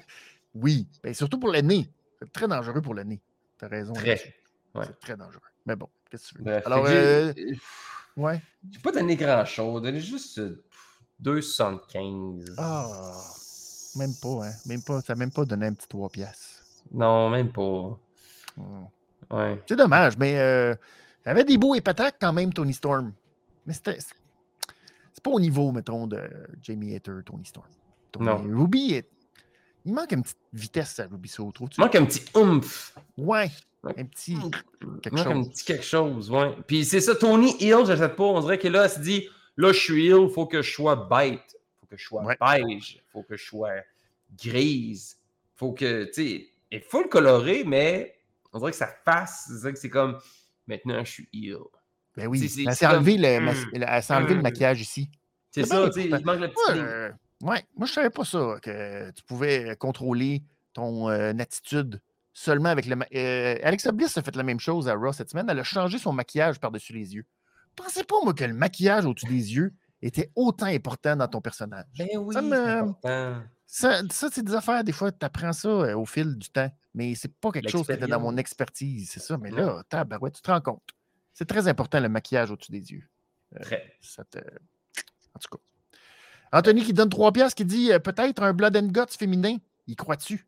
Oui, ben, surtout pour le nez. C'est très dangereux pour le nez. T'as raison. Très. là-dessus. Ouais. C'est très dangereux. Mais bon, qu'est-ce que tu veux? Bref, Alors, fait que euh, j'ai ouais. j'ai pas donné grand-chose, j'ai donné juste euh, deux virgule soixante-quinze. Ah, même pas, hein. Même pas, ça n'a même pas donné un petit trois piastres. Non, même pas. Hmm. Ouais. C'est dommage, mais euh, il avait des beaux épatacs quand même, Tony Storm. Mais c'était. C'est c'est pas au niveau, mettons, de Jamie Hater, Tony Storm. Tony- Non. Ruby, est- il manque une petite vitesse à Ruby Soho, trouves-tu? Il manque un petit oomph. Ouais, Ouais. un petit quelque Il manque un chose. petit quelque chose, ouais. Puis c'est ça, Tony Hill, je sais pas, on dirait que là, elle se dit, là, je suis Hill, il faut que je sois bête, il faut que je sois Ouais. beige, il faut que je sois grise, il faut que, tu sais, elle est full colorée, mais on dirait que sa face, c'est ça que c'est comme, maintenant, je suis Hill. Ben oui, C'est- c'est- elle c'est s'est enlevé, comme- le, Mm. ma- elle s'est enlevé le Mm. maquillage ici. C'est C'est ça, bien tu sais, il important. manque le petit Moi, ligne. euh, ouais, moi, je savais pas ça, que tu pouvais contrôler ton euh, attitude seulement avec le. ma- euh, Alexa Bliss a fait la même chose à Raw cette semaine. Elle a changé son maquillage par-dessus les yeux. Pensez pas, moi, que le maquillage au-dessus des yeux était autant important dans ton personnage. Ben oui, Ça me- c'est important. Ça, ça, c'est des affaires, des fois, tu apprends ça euh, au fil du temps, mais c'est pas quelque chose qui était dans mon L'expérience. expertise, c'est ça. Mais Non. là, tabarouette, tu te rends compte. C'est très important, le maquillage au-dessus des yeux. Euh, Très. ça te... En tout cas. Anthony qui donne trois piastres, qui dit euh, peut-être un Blood and Guts féminin. Y crois-tu?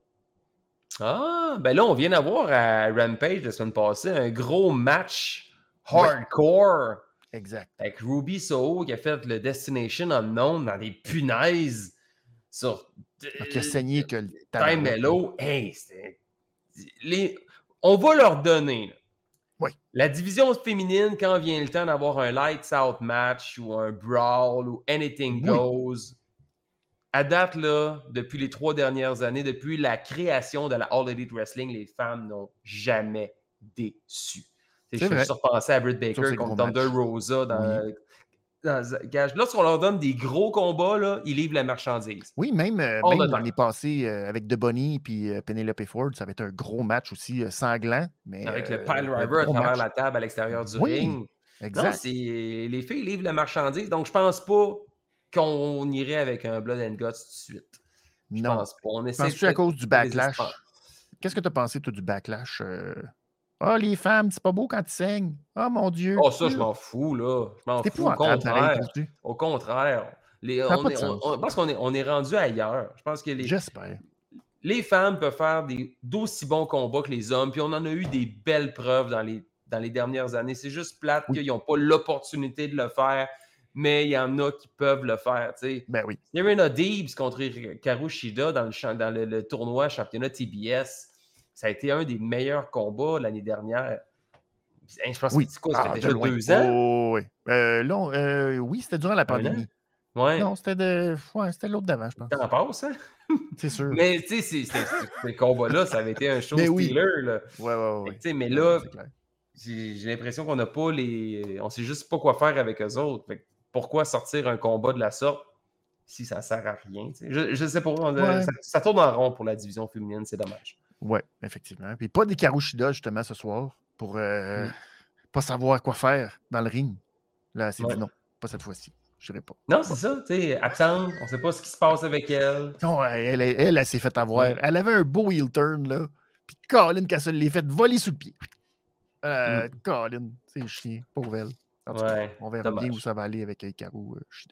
Ah, ben là, on vient d'avoir à Rampage la semaine passée un gros match hardcore Exact. avec Ruby Soho qui a fait le Destination Unknown dans des punaises sur Donc, il a saigné que le Time tabarouette. Mellow. Hey, c'était- les... On va leur donner. là. Oui. La division féminine, quand vient le temps d'avoir un Lights Out match ou un Brawl ou Anything Oui. Goes, à date, là, depuis les trois dernières années, depuis la création de la All Elite Wrestling, les femmes n'ont jamais déçu. C'est Je fais vrai. juste repenser à Britt Sur Baker ces contre gros Thunder matchs. Rosa dans, dans- gage. Lorsqu'on leur donne des gros combats, là, ils livrent la marchandise. Oui, même, euh, All même the time. l'année passée euh, avec The Bunny et euh, Penelope Ford, ça avait été un gros match aussi euh, sanglant. Mais, Avec euh, le pile un driver à gros travers match. la table à l'extérieur du Oui, ring. Non, Exact. c'est... Les filles livrent la marchandise, donc je pense pas qu'on irait avec un Blood and Guts tout de suite. Je non. pense pas. On essaie Penses-tu de à cause du trouver des backlash? espoirs. Qu'est-ce que tu as pensé, toi, du backlash? euh? Ah, les femmes, c'est pas beau quand ils saignent. Ah, mon Dieu. Oh, ça, je m'en fous, là. Je m'en C'est fous. Au épouvantable, pareil, contraire. trouves-tu? Au contraire. Les, Ça a on pas de est, on, sens. on- je pense qu'on est, on est rendu ailleurs. Je pense que les, J'espère. les femmes peuvent faire des, d'aussi bons combats que les hommes, puis on en a eu des belles preuves dans les, dans les dernières années. C'est juste plate Oui. qu'ils n'ont pas l'opportunité de le faire, mais il y en a qui peuvent le faire. Tu sais. Ben oui. Serena Deebs contre Hikaru Shida dans le, champ- dans le, le tournoi championnat T B S, ça a été un des meilleurs combats l'année dernière. Hein, Je pense Oui. que c'est quoi, ça Ah, fait de déjà loin. deux ans? Oh, oui. Euh, là, euh, oui, c'était durant la Un an? pandémie. Ouais. Non, c'était de... ouais, c'était l'autre d'avant, je pense. T'en passes, hein? C'est sûr. Mais tu sais, c'est- c'est- c'est- ces combats-là, ça avait été un show Mais oui. stealer. Là. Ouais, ouais, Fait ouais. que, tu sais, mais Ouais, là, c'est clair. j'ai j'ai l'impression qu'on n'a pas les. On sait juste pas quoi faire avec eux autres. Fait que pourquoi sortir un combat de la sorte si ça ne sert à rien? Je, je sais pas, on, Ouais. ça, ça tourne en rond pour la division féminine, c'est dommage. Oui, effectivement. Puis pas d'Hikaru Shida, justement, ce soir, pour euh, Mm. pas savoir quoi faire dans le ring. Là, c'est Ouais. dit non, pas cette fois-ci. Je dirais pas. Non, c'est ça, tu sais, attendre, on ne sait pas ce qui se passe avec elle. Non, elle, elle, elle, elle s'est fait avoir. Ouais. Elle avait un beau heel turn, là. Puis Colin, quand elle l'ait fait voler sous le pied. Euh, Mm. Colin, c'est chien, pauvre elle. En tout cas, Ouais, on verra dommage. bien où ça va aller avec Hikaru euh, Shida.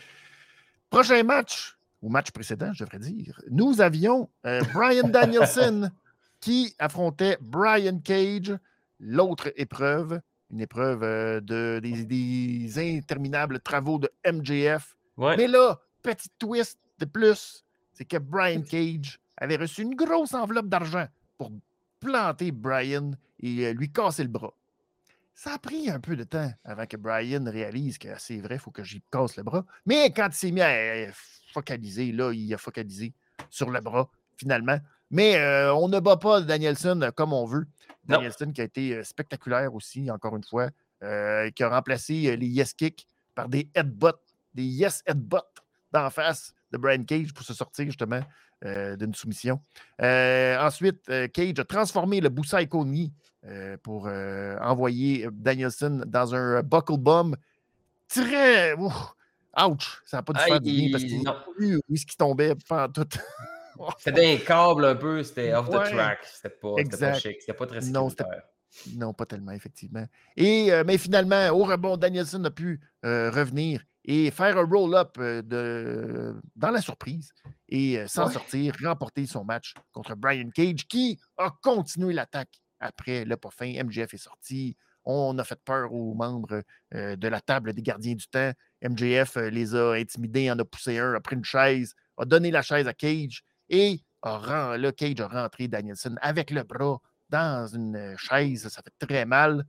Prochain match, ou match précédent, je devrais dire, nous avions euh, Bryan Danielson qui affrontait Brian Cage, l'autre épreuve, une épreuve euh, de, des, des interminables travaux de M J F. Ouais. Mais là, petit twist de plus, c'est que Brian Cage avait reçu une grosse enveloppe d'argent pour planter Brian et euh, lui casser le bras. Ça a pris un peu de temps avant que Brian réalise que c'est vrai, il faut que j'y casse le bras. Mais quand il s'est mis à focaliser, là, il a focalisé sur le bras, finalement. Mais euh, on ne bat pas Danielson comme on veut. Danielson non. Qui a été spectaculaire aussi, encore une fois, euh, qui a remplacé les yes kicks par des headbutts, des yes headbutts d'en face de Brian Cage pour se sortir justement euh, d'une soumission. Euh, ensuite, euh, Cage a transformé le Busai Koni Euh, pour euh, envoyer Danielson dans un buckle bomb très... Ouf, ouch! Ça n'a pas dû faire du bien parce qu'il y a eu ce qui tombait pendant tout. C'était un câble un peu, c'était off ouais, the track. C'était pas, pas chic, c'était pas très sécuritaire. Non, non, pas tellement, effectivement. Et, euh, mais finalement, au rebond, Danielson a pu euh, revenir et faire un roll-up euh, de, dans la surprise et euh, s'en ouais. sortir, remporter son match contre Brian Cage qui a continué l'attaque. Après le pas fin, M J F est sorti. On a fait peur aux membres euh, de la table des gardiens du temps. M J F euh, les a intimidés, en a poussé un, a pris une chaise, a donné la chaise à Cage et a, là, Cage a rentré Danielson avec le bras dans une chaise. Ça fait très mal.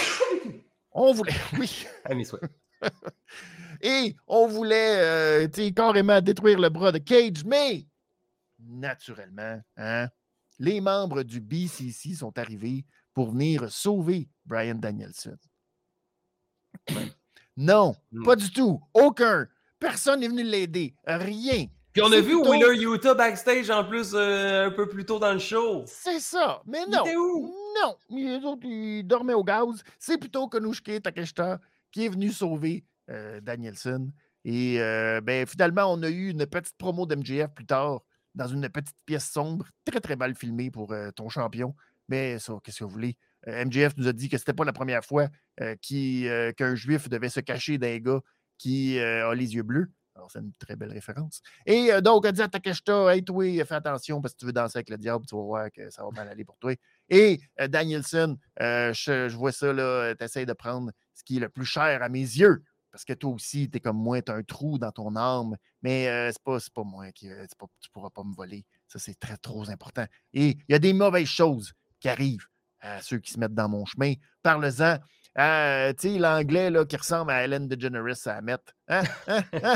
On voulait... Oui. Et on voulait euh, carrément détruire le bras de Cage, mais naturellement, hein, les membres du B C C sont arrivés pour venir sauver Bryan Danielson. Non, mm. pas du tout. Aucun. Personne n'est venu l'aider. Rien. Puis on a vu plutôt... Wheeler Yuta backstage en plus euh, un peu plus tôt dans le show. C'est ça. Mais non. Il était où? Non. Les autres, ils dormaient au gaz. C'est plutôt Konosuke Takeshita qui est venu sauver euh, Danielson. Et euh, ben, finalement, on a eu une petite promo d'M J F plus tard dans une petite pièce sombre, très, très mal filmée pour euh, ton champion. Mais ça, qu'est-ce que vous voulez? Euh, M J F nous a dit que c'était pas la première fois euh, euh, qu'un juif devait se cacher d'un gars qui euh, a les yeux bleus. Alors, c'est une très belle référence. Et euh, donc, a dit à Takeshita, hey, toi, fais attention parce que tu veux danser avec le diable, tu vas voir que ça va mal aller pour toi. Et euh, Danielson, euh, je, je vois ça, là, tu essaies de prendre ce qui est le plus cher à mes yeux. Parce que toi aussi, tu es comme moi, tu as un trou dans ton âme, mais euh, c'est pas, c'est pas moi qui euh, pas, tu ne pourras pas me voler. Ça, c'est très trop important. Et il y a des mauvaises choses qui arrivent à ceux qui se mettent dans mon chemin. Parle-en. Euh, tu sais, l'anglais là, qui ressemble à Ellen DeGeneres à mettre. Hein? Hein? Hein?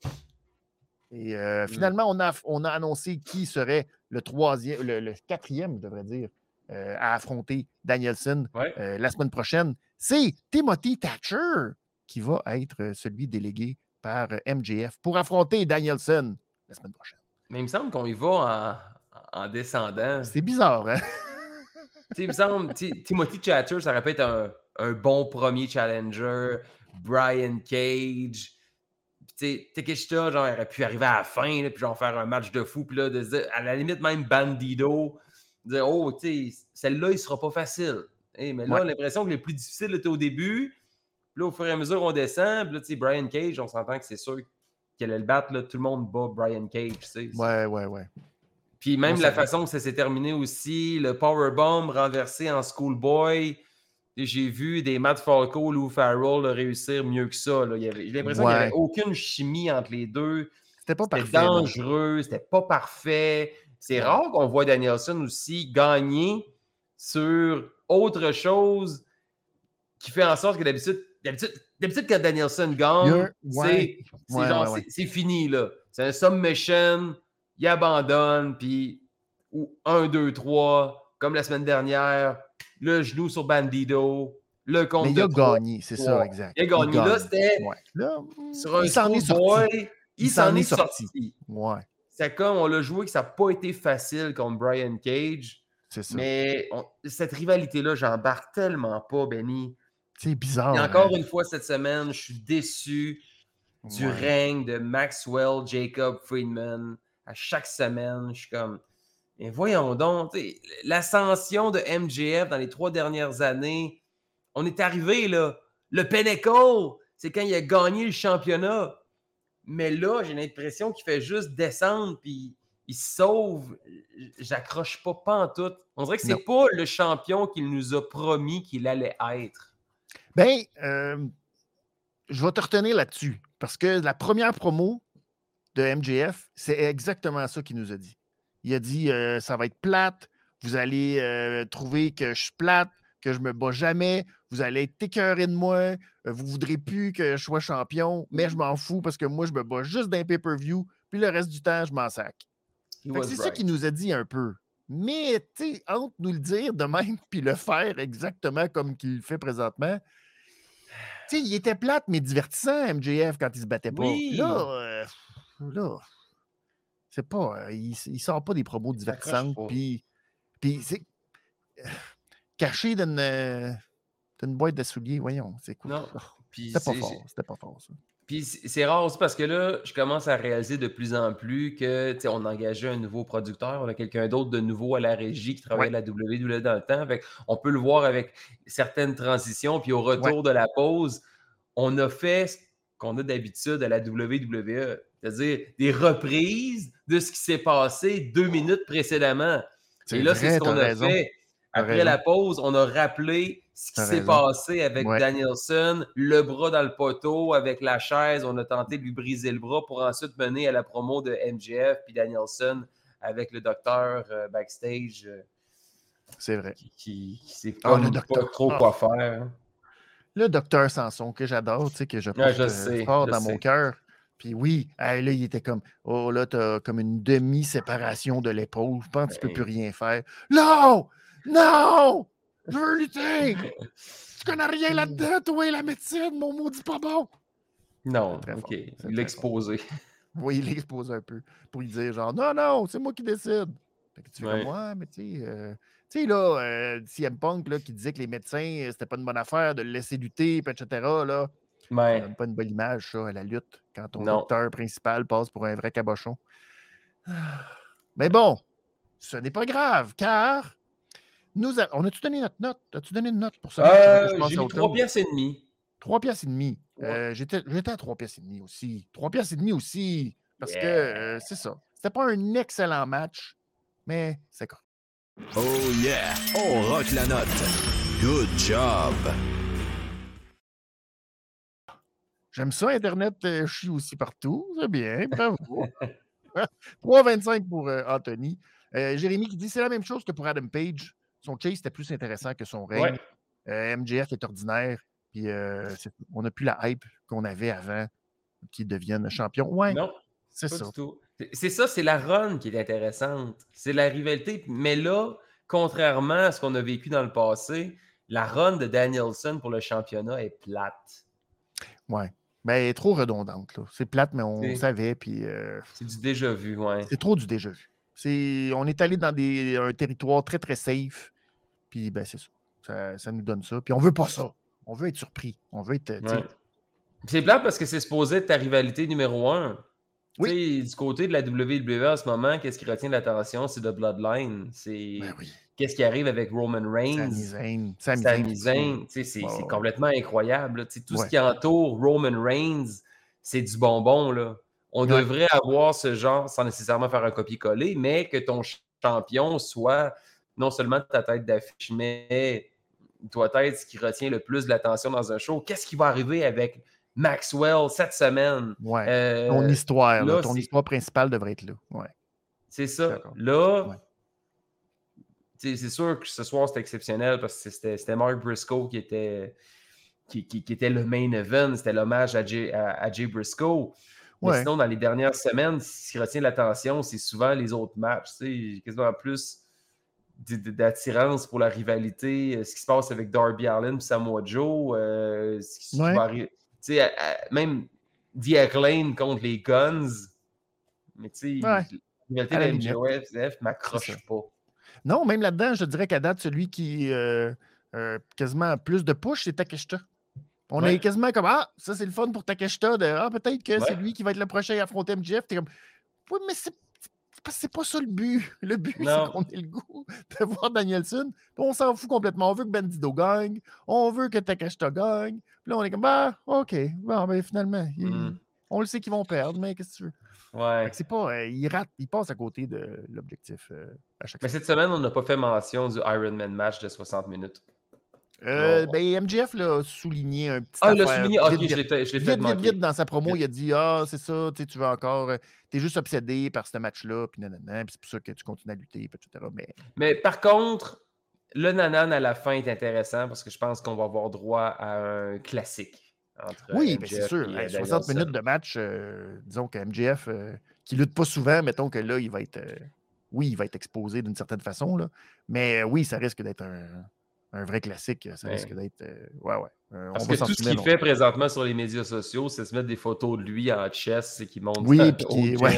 Et euh, finalement, on a, on a annoncé qui serait le troisième, le, le quatrième, je devrais dire, euh, à affronter Danielson ouais. euh, la semaine prochaine. C'est Timothy Thatcher qui va être celui délégué par M J F pour affronter Danielson la semaine prochaine. Mais il me semble qu'on y va en, en descendant. C'est bizarre, hein? Il me semble, Timothy Thatcher, ça aurait pu être un, un bon premier challenger. Brian Cage. Takeshita, genre, il aurait pu arriver à la fin, là, puis genre faire un match de fou, puis là, de se dire, à la limite, même Bandido, de dire, oh, tu sais, celle-là, il sera pas facile. Hey, mais là, ouais. l'impression que le plus difficile était au début. Puis là, au fur et à mesure, on descend. Puis là, tu sais, Brian Cage, on s'entend que c'est sûr qu'il allait le battre. Là, tout le monde bat Brian Cage, tu sais. Ouais, ouais, ouais. Puis même la façon que ça s'est terminé aussi, le powerbomb renversé en schoolboy. J'ai vu des Matt Falco, Lou Farrell réussir mieux que ça. Là. J'ai l'impression ouais. qu'il n'y avait aucune chimie entre les deux. C'était pas c'était parfait. C'était dangereux, c'était pas parfait. C'est ouais. rare qu'on voit Danielson aussi gagner sur autre chose qui fait en sorte que d'habitude, d'habitude, d'habitude quand Danielson gagne, ouais. c'est ouais, genre, ouais, c'est fini. Là. C'est un submission, il abandonne, puis un, deux, trois, comme la semaine dernière, le genou sur Bandido, le compte Mais il de a trois. gagné, c'est ça, exact. Il a gagné. Là, c'était Ouais. Là, sur un il s'en est schoolboy. sorti. Il, il s'en est sorti. sorti. Ouais. C'est comme on l'a joué que ça n'a pas été facile contre Brian Cage. C'est ça. Mais on, cette rivalité-là, j'embarque tellement pas, Benny. C'est bizarre. Et encore hein? une fois, cette semaine, je suis déçu du Ouais. règne de Maxwell Jacob Friedman. À chaque semaine, je suis comme... Mais voyons donc, l'ascension de M J F dans les trois dernières années, on est arrivé, là. Le pinnacle, c'est quand il a gagné le championnat. Mais là, j'ai l'impression qu'il fait juste descendre, puis il se sauve. J'accroche pas pantoute. On dirait que c'est pas le champion qu'il nous a promis qu'il allait être. Ben, euh, je vais te retenir là-dessus, parce que la première promo de M J F, c'est exactement ça qu'il nous a dit. Il a dit euh, ça va être plate, vous allez euh, trouver que je suis plate, que je me bats jamais, vous allez être écœurés de moi, euh, vous ne voudrez plus que je sois champion, mais je m'en fous parce que moi, je me bats juste d'un pay-per-view, puis le reste du temps, je m'en sac. C'est right. Ça qu'il nous a dit un peu. Mais, tu sais, entre nous le dire de même, puis le faire exactement comme qu'il le fait présentement, tu sais, il était plate, mais divertissant, M J F, quand il se battait pas. Oui. Là, euh, là, c'est pas... Euh, il, il sort pas des promos divertissantes, puis... Puis c'est... Euh, caché d'une, euh, d'une boîte de souliers, voyons, c'est cool. Non. C'était pas fort, c'était pas fort, ça. Puis c'est rare aussi parce que là, je commence à réaliser de plus en plus que, tu sais, on a engagé un nouveau producteur, on a quelqu'un d'autre de nouveau à la régie qui travaille ouais. à la W W E dans le temps. Fait on peut le voir avec certaines transitions. Puis au retour ouais. de la pause, on a fait ce qu'on a d'habitude à la W W E, c'est-à-dire des reprises de ce qui s'est passé deux minutes précédemment. Et là, c'est ce qu'on a raison. fait. Après raison. la pause, on a rappelé ce qui s'est passé avec ouais. Danielson, le bras dans le poteau, avec la chaise. On a tenté de lui briser le bras pour ensuite mener à la promo de M J F puis Danielson avec le docteur euh, backstage. Euh, C'est vrai. Qui, qui, qui sait oh, pas trop oh. quoi faire. Le docteur Sanson, que j'adore, tu sais, que je porte ouais, je sais, fort je dans sais. mon cœur. Puis oui, hey, là, il était comme, oh là, t'as comme une demi-séparation de l'épaule. Je pense que tu peux plus rien faire. Non! Non! Je veux lutter! Tu connais rien là-dedans, toi, la médecine, mon maudit pas bon! Non, OK. Il l'a exposé. Oui, il l'a exposé un peu. Pour lui dire, genre, non, non, c'est moi qui décide. Fait que tu fais ouais. comme, ouais, mais tu sais, euh, tu sais, là, euh, C M Punk, là, qui disait que les médecins, c'était pas une bonne affaire de le laisser lutter, et cetera, là. Ouais. Ça donne pas une bonne image, ça, à la lutte, quand ton non. docteur principal passe pour un vrai cabochon. Mais bon, ce n'est pas grave, car nous a... on a-tu donné notre note? As-tu donné une note pour ça? Euh, j'ai mis trois pièces et demie. Trois pièces et demie. Ouais. Euh, j'étais, j'étais à trois pièces et demie aussi. Trois pièces et demie aussi. Parce yeah. que euh, c'est ça. C'était pas un excellent match, mais c'est correct. Oh yeah! On rock la note. Good job! J'aime ça, Internet, euh, je suis aussi partout. C'est bien, bravo. trois virgule vingt-cinq pour euh, Anthony. Euh, Jérémy qui dit c'est la même chose que pour Adam Page. Son chase était plus intéressant que son règne. Ouais. Euh, M J F est ordinaire. Puis euh, on n'a plus la hype qu'on avait avant qu'il devienne champion. Ouais, non, c'est pas ça. Du tout. C'est ça, c'est la run qui est intéressante. C'est la rivalité. Mais là, contrairement à ce qu'on a vécu dans le passé, la run de Danielson pour le championnat est plate. Ouais. Ben, elle est trop redondante. Là. C'est plate, mais on c'est... savait. Puis, euh... c'est du déjà vu, ouais. C'est trop du déjà vu. C'est... On est allé dans des... un territoire très, très safe. Puis, ben, c'est ça. ça. Ça nous donne ça. Puis, on veut pas ça. On veut être surpris. On veut être. Ouais. C'est plate parce que c'est supposé être ta rivalité numéro un. Oui. Du côté de la W W E en ce moment, qu'est-ce qui retient l'attention? C'est The Bloodline. C'est ben oui. Qu'est-ce qui arrive avec Roman Reigns? Sami Zayn. Sami Zayn. C'est, c'est wow. complètement incroyable. Tout ouais. ce qui entoure Roman Reigns, c'est du bonbon. Là. On ouais. devrait avoir ce genre, sans nécessairement faire un copier-coller, mais que ton champion soit non seulement ta tête d'affiche, mais doit être ce qui retient le plus de l'attention dans un show. Qu'est-ce qui va arriver avec Maxwell cette semaine? Ouais. Euh, ton histoire, là, là, ton histoire principale devrait être là. Ouais. C'est ça. D'accord. Là, ouais. c'est sûr que ce soir, c'était exceptionnel parce que c'était, c'était Mark Briscoe qui était, qui, qui, qui était le main event. C'était l'hommage à Jay, à, à Jay Briscoe. Mais ouais. sinon, dans les dernières semaines, ce qui retient l'attention, c'est souvent les autres matchs. Quasiment plus d'attirance pour la rivalité, ce qui se passe avec Darby Allin et Samoa Joe, euh, ce qui, ouais. qui va arriver. Tu sais, même The Acclaim contre les Guns, mais tu sais, Ouais. la rivalité de M J F m'accroche pas. Non, même là-dedans, je dirais qu'à date, celui qui euh, euh, quasiment plus de push, c'est Takeshita. On ouais. est quasiment comme ah, ça c'est le fun pour Takeshita, de ah, peut-être que ouais. c'est lui qui va être le prochain à affronter M J F. T'es comme oui, mais c'est C'est pas ça le but. Le but, non. c'est qu'on ait le goût de voir Danielson. On s'en fout complètement. On veut que Bandido gagne. On veut que Takeshita gagne. Puis là, on est comme, bah, OK. Bon, ben finalement, mm. il, on le sait qu'ils vont perdre, mais qu'est-ce que tu veux? Ouais. C'est pas, euh, ils ratent, ils passent à côté de l'objectif euh, à chaque mais fois. cette semaine, on n'a pas fait mention du Ironman match de soixante minutes. Euh, ben, M J F l'a souligné un petit Ah, affaire. il l'a souligné? Ok, vite, je l'ai fait, je l'ai vite, fait vite, manquer. vite, dans sa promo, vite. Il a dit ah, c'est ça, tu veux encore, t'es juste obsédé par ce match-là, puis nanana, puis c'est pour ça que tu continues à lutter, et cetera. Mais... mais par contre, le nanan à la fin est intéressant parce que je pense qu'on va avoir droit à un classique. Entre oui, ben c'est sûr. Hey, soixante minutes de match, euh, disons que M J F, euh, qui lutte pas souvent, mettons que là, il va être. Euh, oui, il va être exposé d'une certaine façon, là. Mais euh, oui, ça risque d'être un. Un vrai classique, ça ouais. risque d'être... Euh, ouais, ouais. Euh, Parce on que va tout ce qu'il fait présentement sur les médias sociaux, c'est se mettre des photos de lui en chess et qu'il montre oui, ça puis qui, ouais.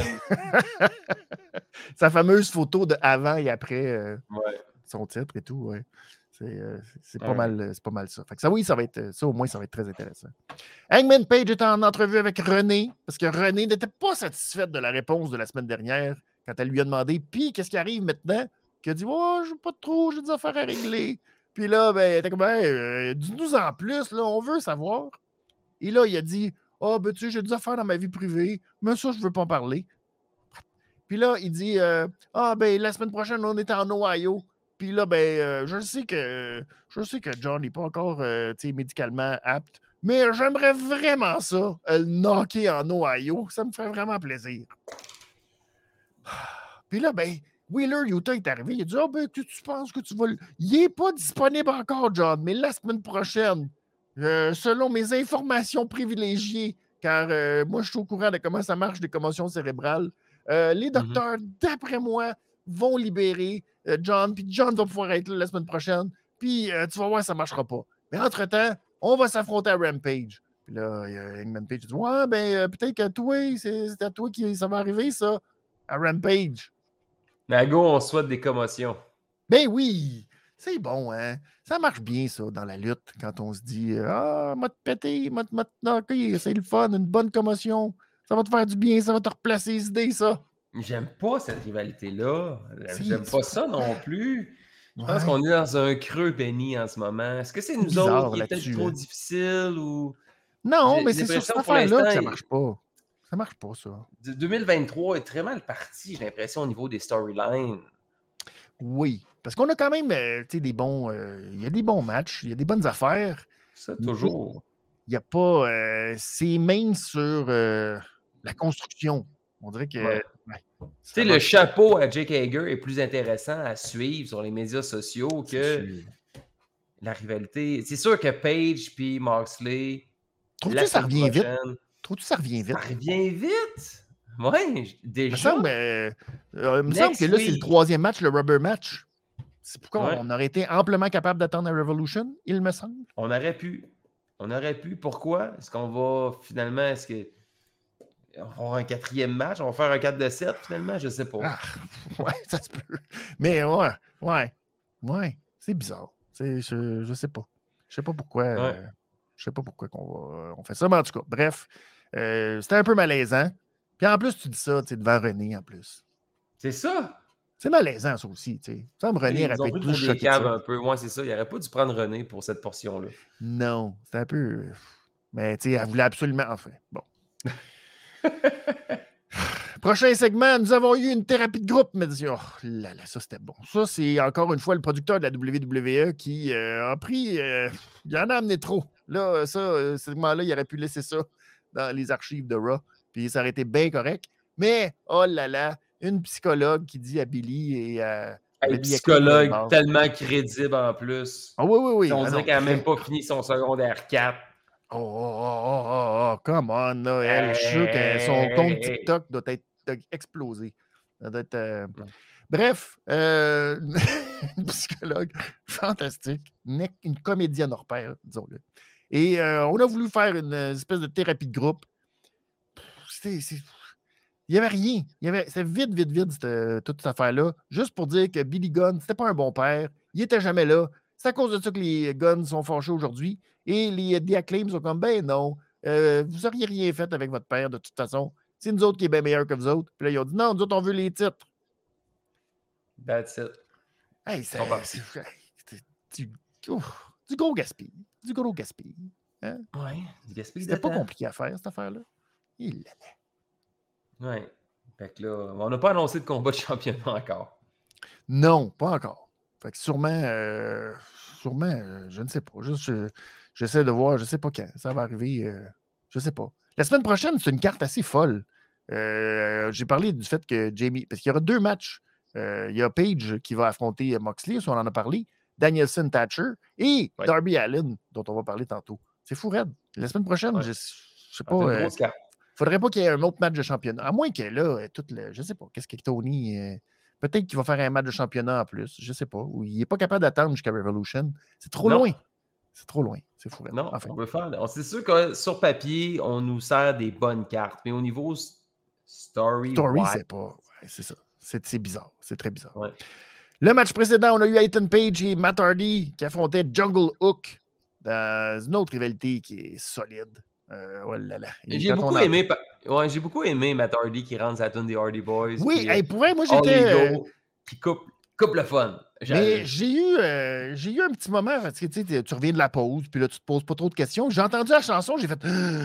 Sa fameuse photo de avant et après euh, ouais. son titre et tout, ouais. C'est, euh, c'est, pas, ouais. mal, c'est pas mal ça. Fait que ça, oui, ça va être... Ça, au moins, ça va être très intéressant. Hangman Page est en entrevue avec René, parce que René n'était pas satisfaite de la réponse de la semaine dernière quand elle lui a demandé « Puis, qu'est-ce qui arrive maintenant? » Qui a dit « Oh, je n'ai pas trop, j'ai des affaires à régler. » Puis là, ben, t'es comme, hey, euh, dis-nous en plus, là, on veut savoir. Et là, il a dit, ah, oh, ben, tu sais, j'ai des affaires dans ma vie privée, mais ça, je veux pas en parler. Puis là, il dit, euh, ah, ben, la semaine prochaine, on est en Ohio. Puis là, ben, euh, je sais que je sais que John n'est pas encore, euh, tu sais, médicalement apte, mais j'aimerais vraiment ça, euh, le knocker en Ohio. Ça me ferait vraiment plaisir. Puis là, ben, Wheeler Yuta est arrivé, il a dit « Ah, oh, ben, tu, tu penses que tu vas le... » Il n'est pas disponible encore, John, mais la semaine prochaine, euh, selon mes informations privilégiées, car euh, moi, je suis au courant de comment ça marche, des commotions cérébrales, euh, les docteurs, mm-hmm. d'après moi, vont libérer euh, John, puis John va pouvoir être là la semaine prochaine, puis euh, tu vas voir, ça ne marchera pas. Mais entre-temps, on va s'affronter à Rampage. Puis là, il y a Hangman Page qui dit « Ouais, ben, euh, peut-être qu'à toi, c'est, c'est à toi que ça va arriver, ça, à Rampage. » Mais à go, on souhaite des commotions. Ben oui, c'est bon, hein? Ça marche bien, ça, dans la lutte, quand on se dit « Ah, m'a te pété, m'a te knocké, c'est le fun, une bonne commotion. Ça va te faire du bien, ça va te replacer les idées, ça. » J'aime pas cette rivalité-là. C'est J'aime pas ça non plus. Je ouais. pense qu'on est dans un creux béni en ce moment. Est-ce que c'est nous bizarre, autres qui est peut-être trop difficile ou... Non, J'ai, mais c'est sur cette affaire-là que ça marche pas. Ça marche pas, ça. deux mille vingt-trois est très mal parti, j'ai l'impression, au niveau des storylines. Oui, parce qu'on a quand même euh, des bons... Il euh, y a des bons matchs, il y a des bonnes affaires. Ça, toujours. Il n'y a pas... Euh, c'est main sur euh, la construction. On dirait que... Ouais. Ouais, tu sais, le chapeau à Jake Hager est plus intéressant à suivre sur les médias sociaux que la rivalité. C'est sûr que Page puis Moxley... Trouves-tu que ça revient vite? Trouves-tu que ça revient vite? Ça revient vite? Oui, déjà. Il me semble, euh, euh, il me semble que là, c'est le troisième match, le rubber match. C'est pourquoi ouais. on aurait été amplement capable d'attendre la Revolution, il me semble. On aurait pu. On aurait pu. Pourquoi? Est-ce qu'on va finalement... Est-ce que... On va avoir un quatrième match? On va faire un quatre de sept finalement? Je ne sais pas. Ah, ouais, ça se peut. Mais ouais, ouais, ouais. C'est bizarre. C'est, je ne sais pas. Je ne sais pas pourquoi... Ouais. Euh, je sais pas pourquoi qu'on va, on fait ça, mais en tout cas, bref, euh, c'était un peu malaisant. Puis en plus, tu dis ça, tu sais, devant René, en plus. C'est ça. C'est malaisant, ça aussi, tu sais. Ça me René aurait pu être plus choqué un peu. Ouais, c'est ça. Il n'aurait pas dû prendre René pour cette portion-là. Non, c'était un peu... Mais, tu sais, elle voulait absolument... Enfin, bon. Prochain segment, nous avons eu une thérapie de groupe, mais oh là là, ça c'était bon. Ça, c'est encore une fois le producteur de la W W E qui euh, a pris... Euh, il en a amené trop. Là, ça, ce segment-là, il aurait pu laisser ça dans les archives de Raw, puis ça aurait été bien correct. Mais, oh là là, une psychologue qui dit à Billy et à... Un psychologue tellement crédible en plus. Ah oui, oui, oui. On ah, dirait non, qu'elle n'a même pas fini son secondaire quatre. Oh, oh, oh, oh, oh, come on, là, elle, je suis sûr que son compte TikTok doit être explosé. Ça doit être, euh... Bref, euh... une psychologue fantastique, une, une comédienne hors pair, disons-le. Et euh, on a voulu faire une espèce de thérapie de groupe. C'était... C'est... Il n'y avait rien. Il y avait... C'était vide, vide, vide, cette... toute cette affaire-là. Juste pour dire que Billy Gunn, c'était pas un bon père. Il n'était jamais là. C'est à cause de ça que les Guns sont fâchés aujourd'hui. Et les The Acclaim sont comme, ben non, euh, vous n'auriez rien fait avec votre père de toute façon. C'est nous autres qui est bien meilleur que vous autres. Puis là, ils ont dit, non, nous autres, on veut les titres. That's it. Hey, c'est, c'est, c'est du, oh, du gros gaspille. Du gros gaspille. Hein? Ouais, du gaspille. C'était pas compliqué à faire, cette affaire-là. Il l'avait. Ouais. Fait que là, on n'a pas annoncé de combat de championnat encore. Non, pas encore. Fait que sûrement, euh, sûrement, euh, je ne sais pas. Juste, je, j'essaie de voir, je ne sais pas quand. Ça va arriver, euh, je ne sais pas. La semaine prochaine, c'est une carte assez folle. Euh, j'ai parlé du fait que Jamie, parce qu'il y aura deux matchs. Euh, il y a Page qui va affronter Moxley, si on en a parlé, Danielson Thatcher et ouais. Darby Allin, dont on va parler tantôt. C'est fou, Red. La semaine prochaine, ouais. je ne sais pas. Il ne euh, faudrait pas qu'il y ait un autre match de championnat. À moins que là, tout le, je ne sais pas, qu'est-ce que Tony. Euh, peut-être qu'il va faire un match de championnat en plus. Je ne sais pas. Ou il n'est pas capable d'attendre jusqu'à Revolution. C'est trop non. loin. C'est trop loin. C'est fou. Red. Non, enfin. on peut faire. C'est sûr que sur papier, on nous sert des bonnes cartes. Mais au niveau story, story ouais. c'est pas. Ouais, c'est ça. C'est, c'est bizarre. C'est très bizarre. Ouais. Le match précédent, on a eu Ethan Page et Matt Hardy qui affrontaient Jungle Hook dans une autre rivalité qui est solide. Euh, oh là là. J'ai beaucoup, aimé, ouais, j'ai beaucoup aimé Matt Hardy qui rentre à tune des Hardy Boys. Oui, puis, hey, pour vrai, moi j'étais. Euh, qui coupe, coupe le fun. Mais j'ai eu, euh, j'ai eu un petit moment parce que tu, tu reviens de la pause, puis là tu te poses pas trop de questions. J'ai entendu la chanson, j'ai fait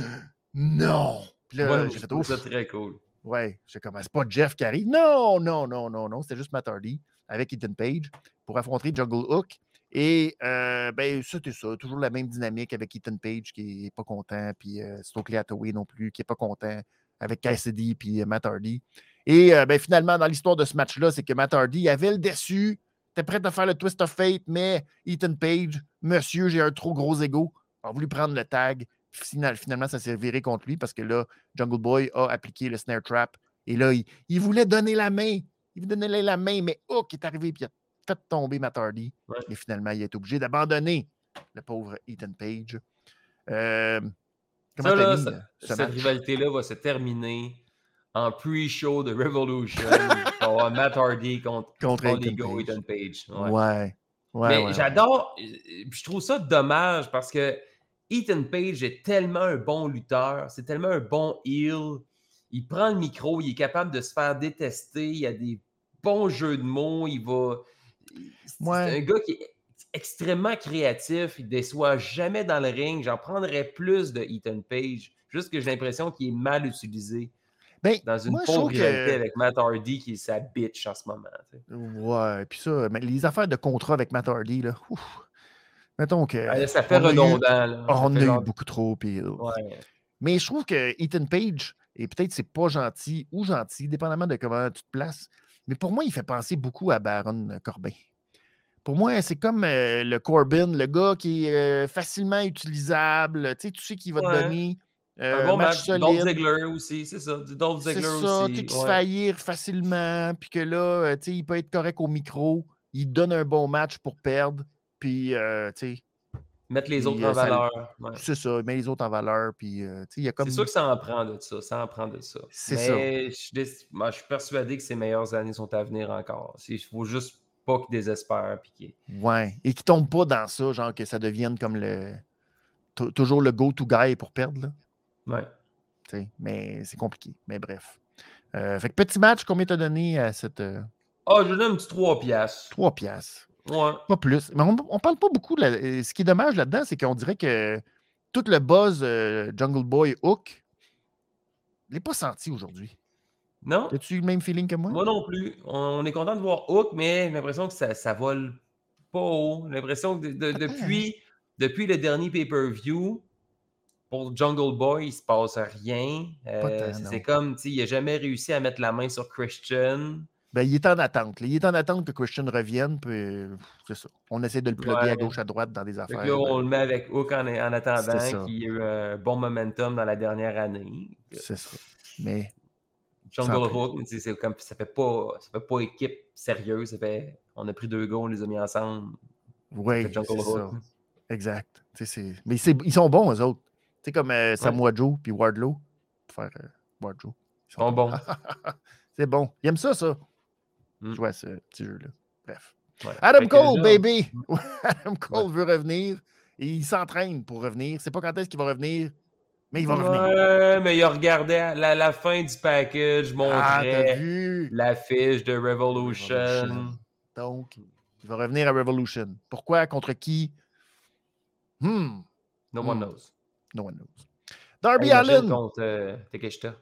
non. Puis là, ouais, j'ai fait ouf. Ça très cool. Ouais, je sais comment, c'est pas Jeff qui arrive. Non, non, non, non, non. C'était juste Matt Hardy avec Ethan Page pour affronter Jungle Hook. Et euh, ben, c'était ça. Toujours la même dynamique avec Ethan Page qui n'est pas content, puis euh, Stokely Hathaway non plus, qui n'est pas content avec Cassidy puis euh, Matt Hardy. Et euh, ben, finalement, dans l'histoire de ce match-là, c'est que Matt Hardy avait le déçu, était prêt à faire le twist of fate, mais Ethan Page, monsieur, j'ai un trop gros ego, a voulu prendre le tag. Finalement, ça s'est viré contre lui parce que là, Jungle Boy a appliqué le snare trap. Et là, il, il voulait donner la main. Il voulait donner la main, mais Hook est arrivé et il a fait tomber Matt Hardy. Ouais. Et finalement, il est obligé d'abandonner le pauvre Ethan Page. Euh, comment ça, là, mis, ça, ce cette match? rivalité-là va se terminer en pre-show de Revolution pour Matt Hardy contre, contre Ethan, Ethan Page. Ethan Page. Ouais. ouais. ouais mais ouais, j'adore, ouais. je trouve ça dommage parce que Ethan Page est tellement un bon lutteur, c'est tellement un bon heel. Il prend le micro, il est capable de se faire détester, il a des bons jeux de mots, il va... C'est ouais. un gars qui est extrêmement créatif, il ne déçoit jamais dans le ring. J'en prendrais plus de Ethan Page, juste que j'ai l'impression qu'il est mal utilisé ben, dans une moi, pauvre rivalité que... avec Matt Hardy qui est sa bitch en ce moment. T'sais. Ouais, puis ça, les affaires de contrat avec Matt Hardy, là, ouf. Mettons que. Ah, là, ça fait redondant. Eu, là. On a a genre... eu beaucoup trop. Puis, ouais. Mais je trouve que Ethan Page, et peut-être c'est pas gentil ou gentil, dépendamment de comment tu te places, mais pour moi, il fait penser beaucoup à Baron Corbin. Pour moi, c'est comme euh, le Corbin, le gars qui est euh, facilement utilisable. Tu sais, tu sais qu'il va ouais. te donner euh, un bon match match. solide. Dolph Ziggler aussi, c'est ça. Du Dolph Ziggler c'est ça, aussi. Qui ouais. se fait haïr facilement, puis que là, tu sais, il peut être correct au micro. Il donne un bon match pour perdre, puis, euh, tu sais... Mettre les puis, autres en ça, valeur. Ouais. C'est ça, mettre les autres en valeur. Puis, euh, il y a comme... C'est sûr que ça en prend de ça. Ça en prend de ça. C'est Mais ça. Je, moi, je suis persuadé que ses meilleures années sont à venir encore. Il faut juste pas qu'il désespère. Puis qu'il... Ouais. Et qu'il tombe pas dans ça, genre que ça devienne comme le. T- toujours le go-to guy pour perdre. Là. Ouais. T'sais, mais c'est compliqué. Mais bref. Euh, fait que petit match, combien t'as donné à cette. Euh... Ah, oh, je donne un petit trois piastres. trois piastres. Ouais. Pas plus. Mais on, on parle pas beaucoup. De la... Ce qui est dommage là-dedans, c'est qu'on dirait que tout le buzz euh, Jungle Boy Hook, je l'ai pas senti aujourd'hui. Non. As-tu eu le même feeling que moi? Moi non plus. On est content de voir Hook, mais j'ai l'impression que ça, ça vole pas haut. J'ai l'impression que de, de, depuis, depuis le dernier pay-per-view, pour Jungle Boy, il ne se passe rien. Euh, tant, c'est comme, tu sais, il n'a jamais réussi à mettre la main sur Christian. Ben, il est en attente. Là. Il est en attente que Christian revienne, puis c'est ça. On essaie de le plugger ouais. à gauche, à droite dans des affaires. Là, on ben... le met avec Hook en, en attendant, qui a eu un bon momentum dans la dernière année. C'est ça. Mais Jungle Centré. Hook, c'est, c'est comme, ça fait pas, ça fait pas équipe sérieuse. Ça fait, on a pris deux gars, on les a mis ensemble. Oui, Jungle c'est Hook. ça. Exact. Tu sais, c'est... Mais c'est... ils sont bons, eux autres. Tu sais, comme euh, Samoa Joe puis Wardlow. Pour faire euh, Wardlow. Ils sont bons. C'est bon. Ils aiment ça, ça. Mm. Jouer à ce petit jeu-là. Bref. Ouais. Adam Fait que Cole, là- baby! Adam Cole Ouais. veut revenir et il s'entraîne pour revenir. C'est pas quand est-ce qu'il va revenir, mais il va revenir. Ouais, mais il regardait la, la fin du package, Ah, t'as montrait vu? l'affiche de Revolution. Revolution. Donc, il va revenir à Revolution. Pourquoi? Contre qui? Hmm. No one Hmm. knows. No one knows. Darby Hey, imagine Allin. contre euh, Takeshita.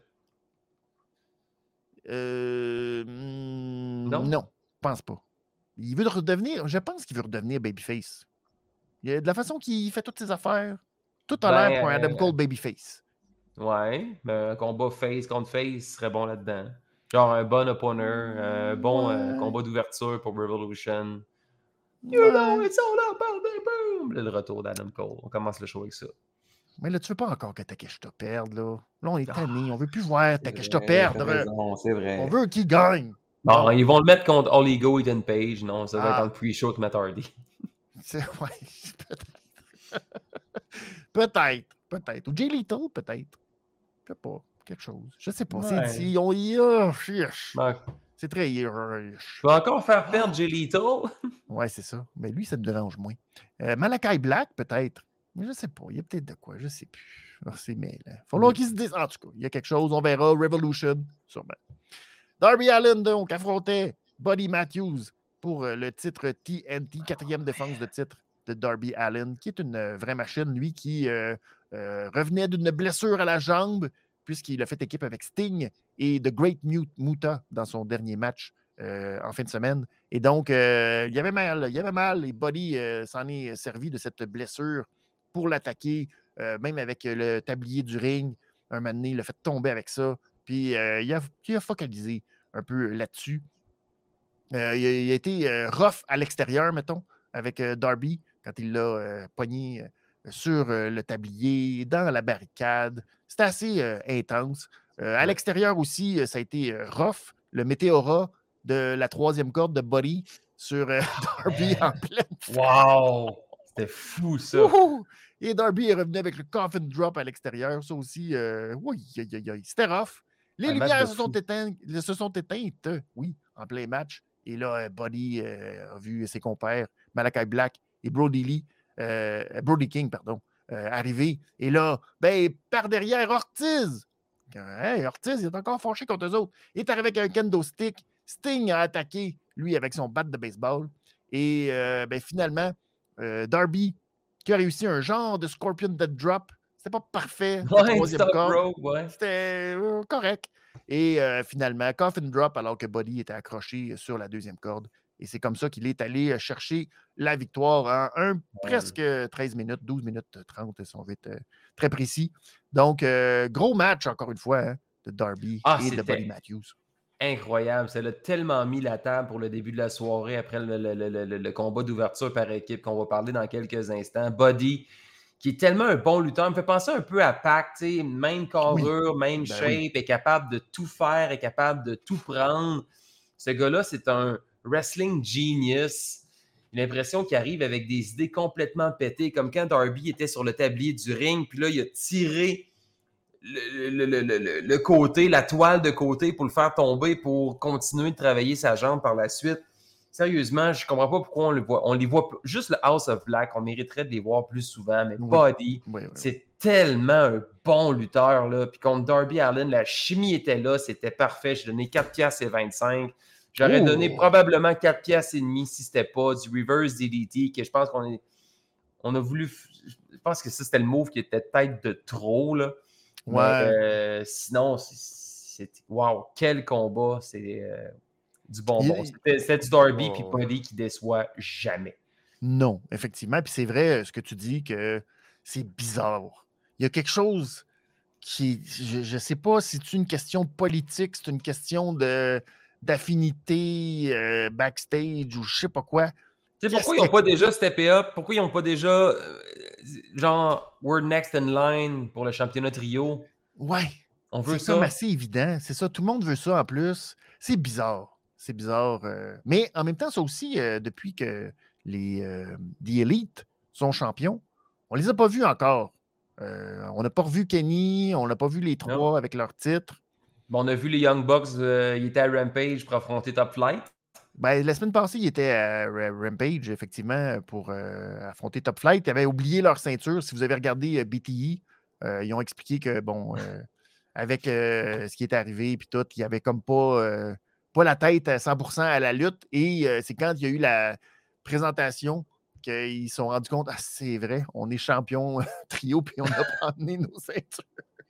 Euh, hmm, Non? non, je pense pas. Il veut redevenir, je pense qu'il veut redevenir Babyface. Il y a de la façon qu'il fait toutes ses affaires. Tout a Ben, l'air pour un Adam euh, Cole Babyface. Ouais, mais un combat face contre face serait bon là-dedans. Genre un bon opponent, un bon euh, Ouais. combat d'ouverture pour Revolution. Ouais. You know, it's all about the boom! Là, le retour d'Adam Cole. On commence le show avec ça. Mais là, tu veux pas encore que Takeshita perde, là. Là, on est Ah, tanné. On veut plus voir C'est Takeshita vrai, perdre. t'as raison, c'est vrai. On veut qu'il gagne. Bon, Non. ils vont le mettre contre All Ego, Ethan Page. Non, ça va Ah. être dans le pre-show avec Matt Hardy. C'est... Ouais, peut-être. peut-être. Peut-être. Ou Jay Lethal, peut-être. Je sais pas. Quelque chose. Je sais pas. Ouais. C'est dit. On y a. chiche. Ouais. C'est très. Je vais encore faire perdre Jay Lethal. Ouais, c'est ça. Mais lui, ça te dérange moins. Euh, Malakai Black, peut-être. Mais je sais pas. Il y a peut-être de quoi. Je sais plus. Oh, c'est mêlant. Il va falloir Mm. qu'il se dise. En tout cas, il y a quelque chose. On verra. Revolution, sûrement. Darby Allin, donc, affrontait Buddy Matthews pour euh, le titre T N T, quatrième défense de titre de Darby Allin, qui est une euh, vraie machine, lui, qui euh, euh, revenait d'une blessure à la jambe, puisqu'il a fait équipe avec Sting et The Great Mute- Muta dans son dernier match euh, en fin de semaine. Et donc, euh, il y avait mal, il y avait mal, et Buddy euh, s'en est servi de cette blessure pour l'attaquer, euh, même avec le tablier du ring. Un moment donné, il l'a fait tomber avec ça, puis euh, il, a, il a focalisé un peu là-dessus. Euh, il, a, il a été euh, rough à l'extérieur, mettons, avec euh, Darby, quand il l'a euh, pogné euh, sur euh, le tablier, dans la barricade. C'était assez euh, intense. Euh, à Ouais. l'extérieur aussi, euh, ça a été euh, rough. Le météora de la troisième corde de Buddy sur euh, Darby en pleine Wow! C'était fou, ça. Wouhou! Et Darby est revenu avec le coffin drop à l'extérieur. Ça aussi, euh, oui, aïe, aïe, aïe. C'était rough. Les Un match lumières de se sont, fou. éteintes, se sont éteintes, euh, oui, en plein match. Et là, euh, Buddy euh, a vu ses compères, Malakai Black et Brody Lee, euh, Brody King, pardon, euh, arriver. Et là, ben, par derrière, Ortiz. Hey, Ortiz, il est encore fâché contre eux autres. Il est arrivé avec un kendo stick. Sting a attaqué, lui, avec son bat de baseball. Et euh, ben, finalement, euh, Darby, qui a réussi un genre de Scorpion Dead Drop. C'était pas parfait. la Ouais, troisième Stop corde. Rope, ouais. C'était euh, correct. Et euh, finalement, Coffin Drop, alors que Buddy était accroché sur la deuxième corde. Et c'est comme ça qu'il est allé chercher la victoire en un, presque treize minutes, douze minutes trente, si on veut être euh, très précis. Donc, euh, gros match, encore une fois, hein, de Darby Ah, et de c'était- Buddy Matthews. Incroyable. Ça l'a tellement mis la table pour le début de la soirée après le, le- le- le- le combat d'ouverture par équipe qu'on va parler dans quelques instants. Buddy, qui est tellement un bon lutteur, il me fait penser un peu à Pac, tu sais, même carrure, même Ben shape, oui. est capable de tout faire, est capable de tout prendre. Ce gars-là, c'est un wrestling genius. J'ai l'impression qu'il arrive avec des idées complètement pétées, comme quand Darby était sur le tablier du ring, puis là, il a tiré le, le- le- le- le- le côté, la toile de côté pour le faire tomber, pour continuer de travailler sa jambe par la suite. Sérieusement, je comprends pas pourquoi on le voit. On les voit plus- juste le House of Black, on mériterait de les voir plus souvent, mais Oui. Buddy, Oui, oui. c'est tellement un bon lutteur, là. Puis contre Darby Allin, la chimie était là, c'était parfait. J'ai donné quatre piastres et vingt-cinq. J'aurais Oh! donné probablement quatre piastres et demi si c'était pas du reverse D D T, que je pense qu'on est, on a voulu. f- Je pense que ça, c'était le move qui était peut-être de trop, là. Ouais. Mais euh, sinon, c'est- c'est. Waouh, quel combat! C'est euh, du bonbon. Il- C'était c'était du Darby Oh. puis Buddy qui déçoit jamais. Non, effectivement. Puis c'est vrai euh, ce que tu dis que c'est bizarre. Il y a quelque chose qui. Je ne sais pas si c'est une question politique, c'est une question de d'affinité euh, backstage ou je sais pas quoi. Tu sais, Qu'est-ce pourquoi ils n'ont que- pas déjà steppé up? Pourquoi ils n'ont pas déjà, euh, genre, we're next in line pour le championnat trio? Ouais. On veut C'est comme ça. assez évident. C'est ça, tout le monde veut ça en plus. C'est bizarre. C'est bizarre. euh. Mais en même temps, ça aussi, euh, depuis que les euh, The Elite sont champions, on les a pas vus encore. Euh, on n'a pas revu Kenny, on n'a pas vu les Non. trois avec leur titre. Bon, on a vu les Young Bucks, euh, ils étaient à Rampage pour affronter Top Flight. Ben, la semaine passée, ils étaient à Ra- Rampage, effectivement, pour euh, affronter Top Flight. Ils avaient oublié leur ceinture. Si vous avez regardé euh, B T E, euh, ils ont expliqué que, bon, euh, avec euh, ce qui est arrivé, puis tout, il n'y avait comme pas, euh, pas la tête à cent pour cent à la lutte. Et euh, c'est quand il y a eu la présentation qu'ils se sont rendus compte, ah, c'est vrai, on est champion trio, puis on n'a pas amené nos ceintures.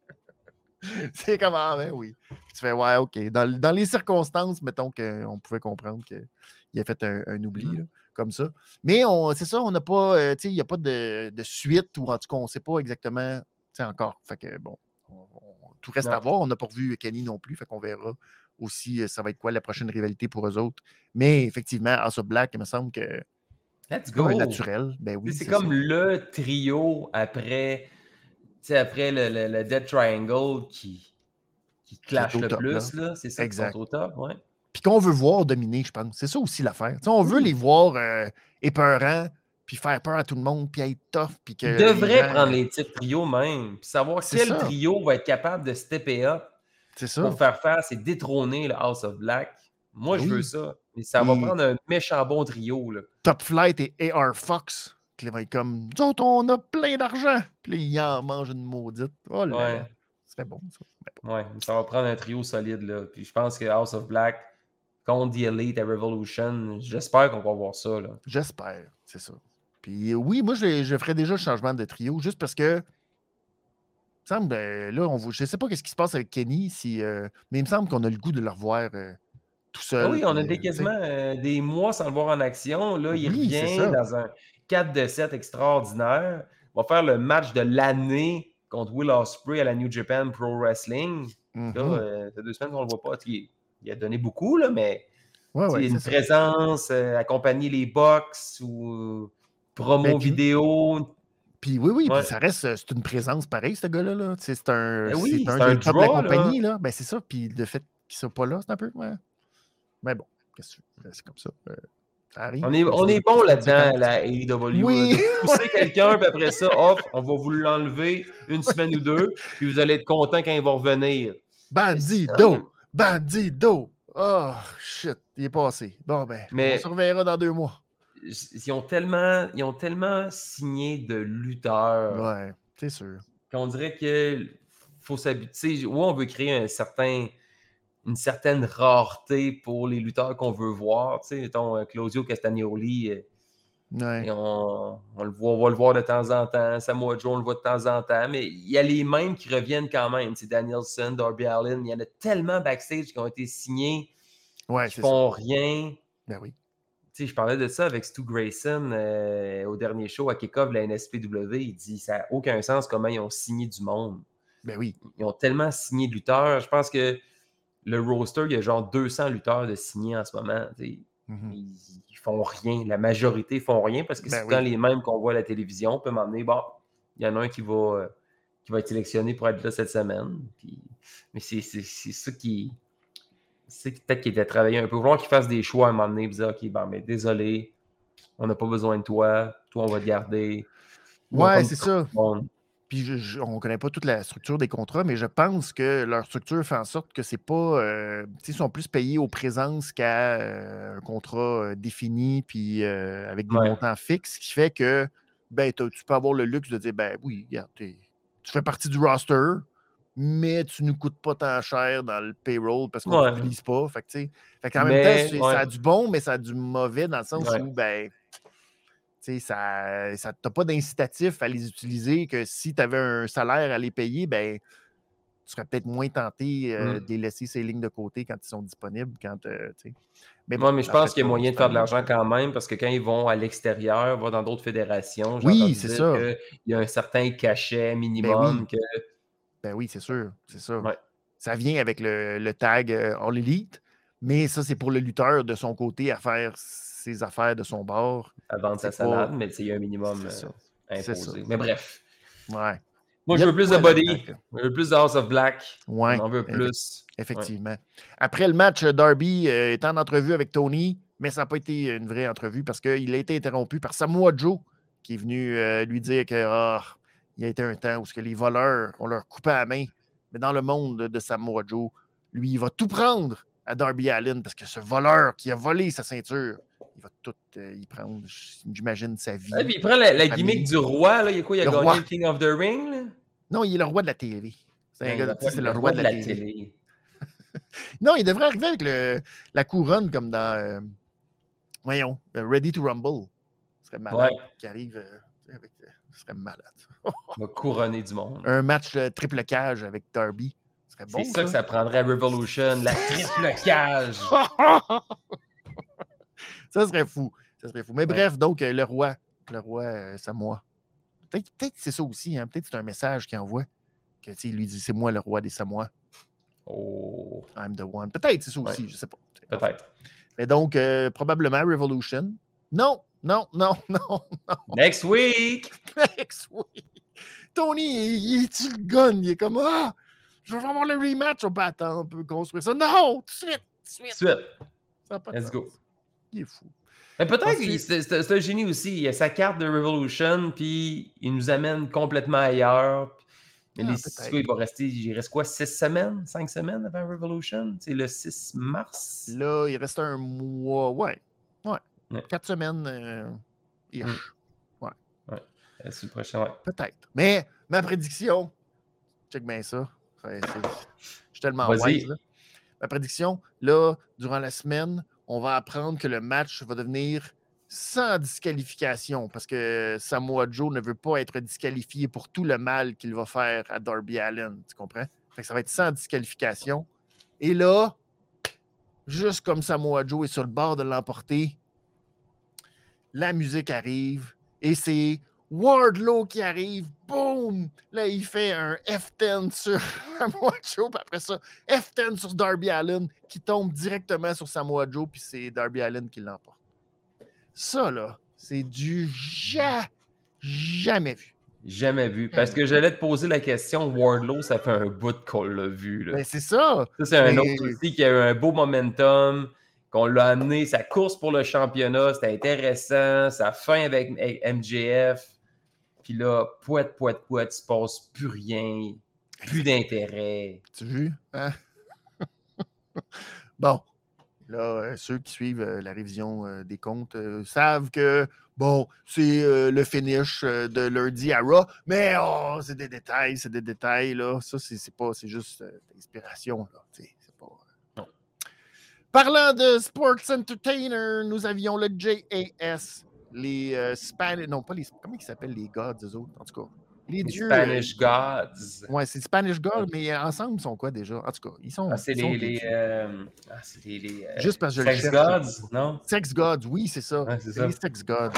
C'est comme, ah, ben oui. Puis tu fais, ouais, OK. Dans, dans les circonstances, mettons qu'on pouvait comprendre qu'il a fait un, un oubli, Mm. là, comme ça. Mais on, c'est ça, on n'a pas, euh, tu sais, il n'y a pas de, de suite, ou en tout cas, on ne sait pas exactement, tu sais, encore. Fait que, bon, on- on- tout reste à Non. voir. On n'a pas revu Kenny non plus, fait qu'on verra aussi, euh, ça va être quoi la prochaine rivalité pour eux autres. Mais effectivement, House of Black, il me semble que Let's c'est comme un go! naturel. Ben Tu oui, sais, c'est c'est comme ça. le trio après, tu sais, après le, le- le Dead Triangle qui, qui Qui est clash au le top, là. plus, là. C'est ça qui Exact. sont au top, ouais. Puis qu'on veut voir dominer, je pense. C'est ça aussi l'affaire. Tu sais, on veut Oui. les voir euh, épeurants, puis faire peur à tout le monde, puis être tough, puis que Ils les devraient gens... prendre les titres trio même, puis savoir C'est quel ça. trio va être capable de stepper up C'est ça. pour faire face et détrôner le House of Black. Moi, Ben je veux oui. ça. Mais ça va Et- prendre un méchant bon trio, là. Top Flight et A R Fox, qui va être comme, nous autres, on a plein d'argent. Puis là, ils en mangent une maudite. Oh là Ouais. là. C'était bon, ça. Ouais, ça va prendre un trio solide, là. Puis je pense que House of Black contre The Elite à Revolution, j'espère qu'on va voir ça, là. J'espère, c'est ça. Puis euh, oui, moi, je, je ferais déjà le changement de trio, juste parce que, il me semble, euh, là, on, voit- je ne sais pas ce qui se passe avec Kenny, si, euh, mais il me semble qu'on a le goût de le revoir euh, tout Ah seul. oui, on a puis, des, euh, tu sais. quasiment euh, des mois sans le voir en action. Là, il Oui, c'est revient ça. dans un quatre de sept extraordinaire. Il va faire le match de l'année contre Will Ospreay à la New Japan Pro Wrestling. Mhm. Là, euh, ça fait deux semaines qu'on ne le voit pas. Il, il a donné beaucoup, là, mais Ouais, tu sais, ouais, une c'est ça. présence, euh, accompagner les box ou promo Ben, puis- vidéo. Puis oui, oui, Ouais. puis ça reste, euh, c'est une présence pareille, ce gars-là. Là. Tu sais, C'est un, Ben oui, c'est un c'est un des top de la draw, là. compagnie. Là. Ben, c'est ça. Puis le fait qu'il soit pas là, c'est un peu. Ouais. Mais bon, qu'est-ce que tu veux? C'est comme ça. Euh, ça arrive. On est, comme on ça, est bon c'est là-dedans, conséquence. la A E W. Oui. là, de pousser quelqu'un, puis après ça, off, on va vous l'enlever une semaine ou deux, puis vous allez être content quand il va revenir. Bandido! Bandido! Oh, shit, il est passé. Bon, ben, Mais- on se reverra dans deux mois. Ils ont tellement, ils ont tellement signé de lutteurs Ouais, c'est sûr. qu'on dirait qu'il faut s'habituer. Oui, on veut créer un certain, une certaine rareté pour les lutteurs qu'on veut voir. Tu sais, mettons, euh, Claudio Castagnoli, euh, Ouais. et on, on le voit, on va le voir de temps en temps. Samoa Joe, on le voit de temps en temps. Mais il y a les mêmes qui reviennent quand même. C'est Danielson, Darby Allin. Il y en a tellement backstage qui ont été signés, Ouais, qui c'est ça. font rien. Ben oui. Tu sais, je parlais de ça avec Stu Grayson euh, au dernier show à Kick-Off de la N S P W. Il dit ça n'a aucun sens comment ils ont signé du monde. Ben oui. Ils ont tellement signé de lutteurs. Je pense que le roster, il y a genre deux cents lutteurs de signés en ce moment. Tu sais. Mhm. Ils, ils font rien. La majorité font rien parce que Ben c'est tout le temps oui. les mêmes qu'on voit à la télévision. On peut m'emmener, bon, il y en a un qui va, euh, qui va être sélectionné pour être là cette semaine. Puis, mais c'est, c'est, c'est ça qui. C'est peut-être qu'il était travaillé un peu. Il va falloir qu'il fasse des choix à un moment donné. Puis dire, OK, ben, mais désolé, on n'a pas besoin de toi. Toi, on va te garder. Nous, on Ouais, compte c'est sur ça. tout le monde. Puis je- je- on ne connaît pas toute la structure des contrats, mais je pense que leur structure fait en sorte que c'est pas. euh, tu sais, ils sont plus payés aux présences qu'à euh, un contrat euh, défini, puis euh, avec des Ouais. montants fixes, ce qui fait que ben, t'as- tu peux avoir le luxe de dire ben oui, regarde, t'es- tu fais partie du roster, mais tu ne nous coûtes pas tant cher dans le payroll parce qu'on ne Ouais. t'utilise pas. Fait que, tu sais, fait qu'en même temps, Mais, c'est- ouais. ça a du bon, mais ça a du mauvais dans le sens Ouais. où ben. Tu sais, ça ça t'as pas d'incitatif à les utiliser que si tu avais un salaire à les payer, ben, tu serais peut-être moins tenté euh, Mm. de les laisser ces lignes de côté quand ils sont disponibles. Quand, euh, tu sais. mais Moi, mais je en pense fait, qu'il y a là, moyen de c'est faire un de l'argent autre- quand même parce que quand ils vont à l'extérieur, vont dans d'autres fédérations, j'ai Oui, entendu c'est dire ça. qu'il y a un certain cachet Ben minimum oui, que. ben oui, c'est sûr. C'est ça. Ouais. Ça vient avec le, le tag euh, All Elite, mais ça, c'est pour le lutteur de son côté à faire ses affaires de son bord. à vendre sa C'est pas- salade, mais tu sais, il y a un minimum C'est ça. euh, C'est ça. imposé. Mais bref. Ouais. Moi, Il y je a veux plus quoi de body. là-dedans. Je veux plus de House of Black. Ouais, On en veut eff- plus. effectivement. Après le match, Darby euh, est en entrevue avec Tony, mais ça n'a pas été une vraie entrevue parce qu'il a été interrompu par Samoa Joe, qui est venu euh, lui dire que ah, il y a été un temps où ce que les voleurs, on leur coupait la main. Mais dans le monde de Samoa Joe, lui, il va tout prendre à Darby Allin parce que ce voleur qui a volé sa ceinture, il va tout euh, y prendre, j'imagine, sa vie. Ouais, puis il prend la, la sa gimmick famille. du roi. Là. Il, y a quoi, il a Le gagné roi. le King of the Ring. Là? Non, il est le roi de la T V. C'est un Ouais, gars, le tu sais, c'est le le roi de la, télé. télé. Non, il devrait arriver avec le, la couronne comme dans, euh, voyons, euh, Ready to Rumble. Ce serait malade Ouais. qui arrive euh, avec, euh, ce serait malade. Il va couronner du monde. Un match euh, triple cage avec Darby. Ce serait bon, C'est ça que ça prendrait à Revolution, la triple cage. Ça serait fou. Ça serait fou. Mais Ouais. bref, donc, euh, le roi, le roi euh, Samoa. Peut-être peut-être que c'est ça aussi. Hein? Peut-être que c'est un message qu'il envoie. Que, tu sais, il lui dit, c'est moi le roi des Samoa. Oh, I'm the one. Peut-être c'est ça aussi, Ouais. je sais pas. peut-être. Mais donc, euh, probablement Revolution. Non, non, non, non, non. Next week! Next week. Tony, il, il est-tu le gun? Il est comme, ah, je veux avoir le rematch. On peut attendre, on peut construire ça. Non, tout de suite, tout de suite. Suite. Ça a pas de Let's sens. go. Il est fou. Mais peut-être Ensuite- que c'est c'est- c'est un génie aussi. Il a sa carte de Revolution, puis il nous amène complètement ailleurs. Mais Ah, les peut-être. c'est quoi, il va rester, il reste quoi, six semaines, cinq semaines avant Revolution? C'est le six mars. Là, il reste un mois. Ouais. Ouais. Ouais. Quatre semaines. Euh, ish. Mm. Euh, C'est le prochain, ouais. Peut-être. Mais ma prédiction, check bien ça. Ouais, c'est- je suis tellement Vas-y. wise. Là. Ma prédiction, là, durant la semaine, on va apprendre que le match va devenir sans disqualification parce que Samoa Joe ne veut pas être disqualifié pour tout le mal qu'il va faire à Darby Allin. Tu comprends? Fait que ça va être sans disqualification. Et là, juste comme Samoa Joe est sur le bord de l'emporter, la musique arrive et c'est Wardlow qui arrive. Boum! Là, il fait un F dix sur Samoa Joe, puis après ça, F dix sur Darby Allin qui tombe directement sur Samoa Joe, puis c'est Darby Allin qui l'emporte. Ça, là, c'est du ja... jamais vu. Jamais vu. Parce que j'allais te poser la question, Wardlow, ça fait un bout qu'on l'a vu. Là. Ben, c'est ça. Ça, c'est un Mais- autre aussi qui a eu un beau momentum, qu'on l'a amené, sa course pour le championnat, c'était intéressant, sa fin avec M J F. Puis là, pouette, pouette, pouette, il se passe plus rien, plus d'intérêt. Tu vu? Hein? Bon. Là, euh, ceux qui suivent euh, la révision euh, des comptes euh, savent que, bon, c'est euh, le finish euh, de lundi à Raw, mais oh, c'est des détails, c'est des détails, là. Ça, c'est c'est pas, c'est juste euh, d'inspiration, là. tu sais, C'est pas... euh, Non. Parlant de Sports Entertainer, nous avions le J A S, les euh, Spanish... Non, pas les... Comment ils s'appellent, les gods, eux autres, en tout cas? Les, Les dieux... Spanish euh, Gods. Ouais, c'est Spanish Gods, mais euh, ensemble, ils sont quoi, déjà? En tout cas, ils sont... Ah, c'est ils sont les. des les, dieux. euh, ah, c'est les, les euh, Juste parce que je le Sex cherche. Gods, non? Sex Gods, oui, c'est ça. Ouais, c'est c'est ça. les Sex Gods.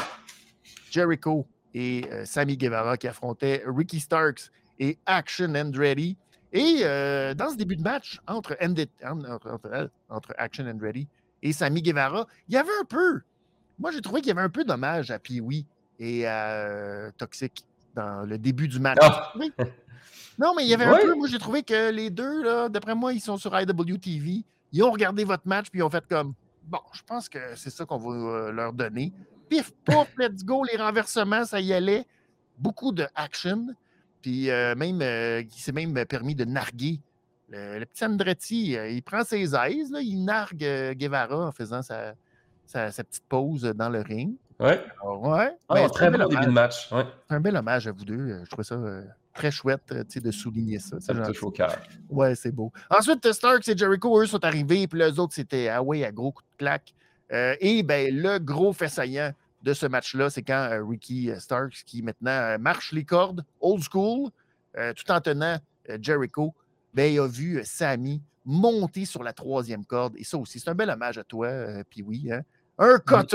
Jericho et euh, Sammy Guevara qui affrontaient Ricky Starks et Action Andretti. Et euh, dans ce début de match, entre, Andit- entre, entre, entre Action Andretti et Sammy Guevara, il y avait un peu... Moi, j'ai trouvé qu'il y avait un peu d'hommage à Pee-Wee et à euh, Toxic dans le début du match. Ah! Oui. Non, mais il y avait Oui. un peu... Moi, j'ai trouvé que les deux, là, d'après moi, ils sont sur I W T V. Ils ont regardé votre match puis ils ont fait comme... Bon, je pense que c'est ça qu'on va euh, leur donner. Pif, pouf, let's go, les renversements, ça y allait. Beaucoup de action. Puis euh, même, euh, il s'est même permis de narguer. Le, le petit Andretti, euh, il prend ses aises, là, il nargue euh, Guevara en faisant sa, sa, sa petite pause dans le ring. Ouais. Alors, ouais, Ah, ben, un c'est très un bel bon début de hommage. match. Ouais. C'est un bel hommage à vous deux. Euh, Je trouvais ça euh, très chouette euh, tu sais, de souligner ça. Ça C'est me gentil. touche au cœur. Ouais, c'est beau. Ensuite, Starks et Jericho, eux, sont arrivés, puis les autres, c'était ah ouais, à gros coup de claque. Euh, et ben, le gros fait saillant de ce match-là, c'est quand euh, Ricky Starks, qui maintenant euh, marche les cordes, old school, euh, tout en tenant euh, Jericho, ben, il a vu euh, Sammy monter sur la troisième corde. Et ça aussi, c'est un bel hommage à toi, euh, puis oui, hein? Un cutter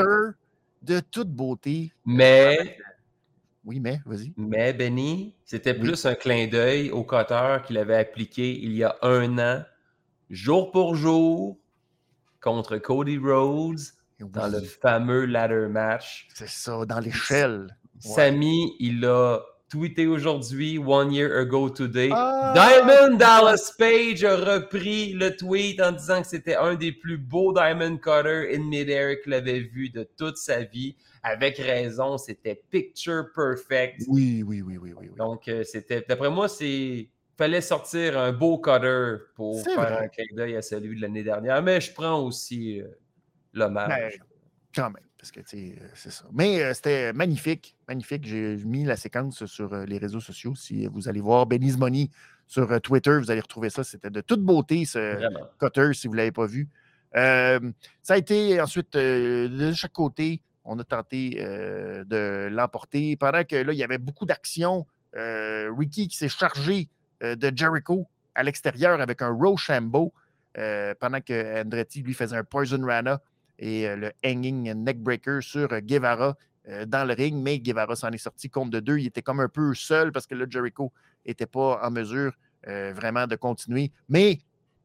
de toute beauté. Mais, Oui, mais, vas-y. mais Benny, c'était Oui. plus un clin d'œil au cutter qu'il avait appliqué il y a un an, jour pour jour, contre Cody Rhodes, dans Oui, le fameux ladder match. c'est ça, dans l'échelle. Sammy, il a tweeté aujourd'hui, one year ago today. Ah! Diamond Dallas Page a repris le tweet en disant que c'était un des plus beaux Diamond Cutter in mid-air qu'il avait vu de toute sa vie. Avec raison, c'était picture perfect. Oui, oui, oui, oui, oui. oui. Donc, euh, c'était, d'après moi, c'est fallait sortir un beau cutter pour C'est faire vrai. un clin d'œil à celui de l'année dernière. Mais je prends aussi euh, l'hommage. Ben, quand même, parce que, tu sais, euh, c'est ça. Mais euh, c'était magnifique, magnifique. J'ai mis la séquence sur euh, les réseaux sociaux. Si vous allez voir Benny's Money sur euh, Twitter, vous allez retrouver ça. C'était de toute beauté, ce Vraiment. cutter, si vous ne l'avez pas vu. Euh, ça a été ensuite, euh, de chaque côté, on a tenté euh, de l'emporter. Pendant que là, il y avait beaucoup d'action, euh, Ricky qui s'est chargé euh, de Jericho à l'extérieur avec un Rochambeau, euh, pendant que Andretti, lui, faisait un Poison Rana et euh, le hanging neckbreaker sur euh, Guevara euh, dans le ring, mais Guevara s'en est sorti compte de deux. Il était comme un peu seul parce que là, Jericho n'était pas en mesure euh, vraiment de continuer. Mais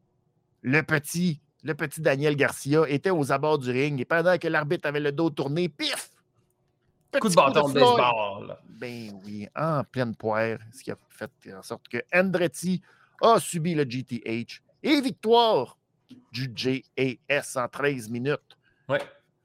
le petit, le petit Daniel Garcia était aux abords du ring et pendant que l'arbitre avait le dos tourné, pif! Coup de bâton de Floyd. baseball. Ben oui, en pleine poire, ce qui a fait en sorte que Andretti a subi le G T H et victoire du J A S en treize minutes. Ouais.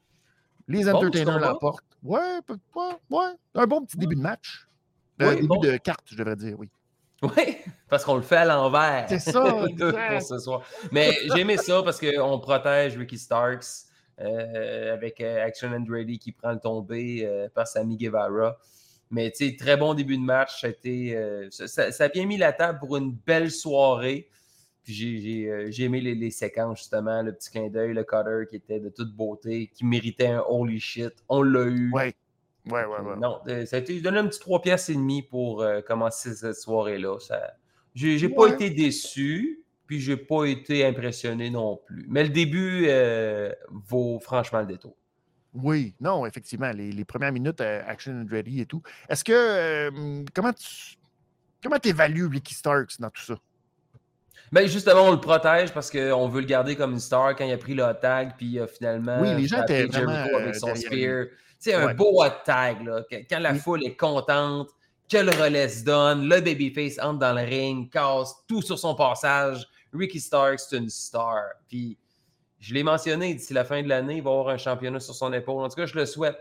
Les Bon, Entertainers petit combat. l'emportent. Ouais, peut- ouais, ouais. Un bon petit début de match. Euh, Oui, début bon. de carte, je devrais dire, oui. Oui, parce qu'on le fait à l'envers. C'est ça, exact. Pour ce soir. Mais j'ai aimé ça parce qu'on protège Ricky Starks euh, avec euh, Action Andretti qui prend le tombé euh, par Sammy Guevara. Mais tu sais, très bon début de match. Ça a, été, euh, ça, ça a bien mis la table pour une belle soirée. Puis j'ai, j'ai, euh, j'ai aimé les, les séquences, justement, le petit clin d'œil, le cutter qui était de toute beauté, qui méritait un holy shit. On l'a eu. Ouais. Ouais, ouais, Donc, ouais. non, euh, ça a été donné un petit trois piastres et demi pour euh, commencer cette soirée-là. Ça, j'ai, j'ai Ouais. pas été déçu, puis j'ai pas été impressionné non plus. Mais le début euh, vaut franchement le détour. Oui, non, effectivement, les, les premières minutes, euh, Action Andretti et tout. Est-ce que, euh, comment tu comment évalues Ricky Starks dans tout ça? Ben justement, on le protège parce qu'on veut le garder comme une star quand il a pris le hot tag, puis euh, finalement, Oui, les gens frappé étaient vraiment Jericho avec euh, son derrière lui. spear. C'est un Ouais. beau hot tag, là. que- Quand la Oui. foule est contente, que le relais se donne, le babyface entre dans le ring, casse tout sur son passage. Ricky Starks, c'est une star. Puis, je l'ai mentionné, d'ici la fin de l'année, il va avoir un championnat sur son épaule. En tout cas, je le souhaite.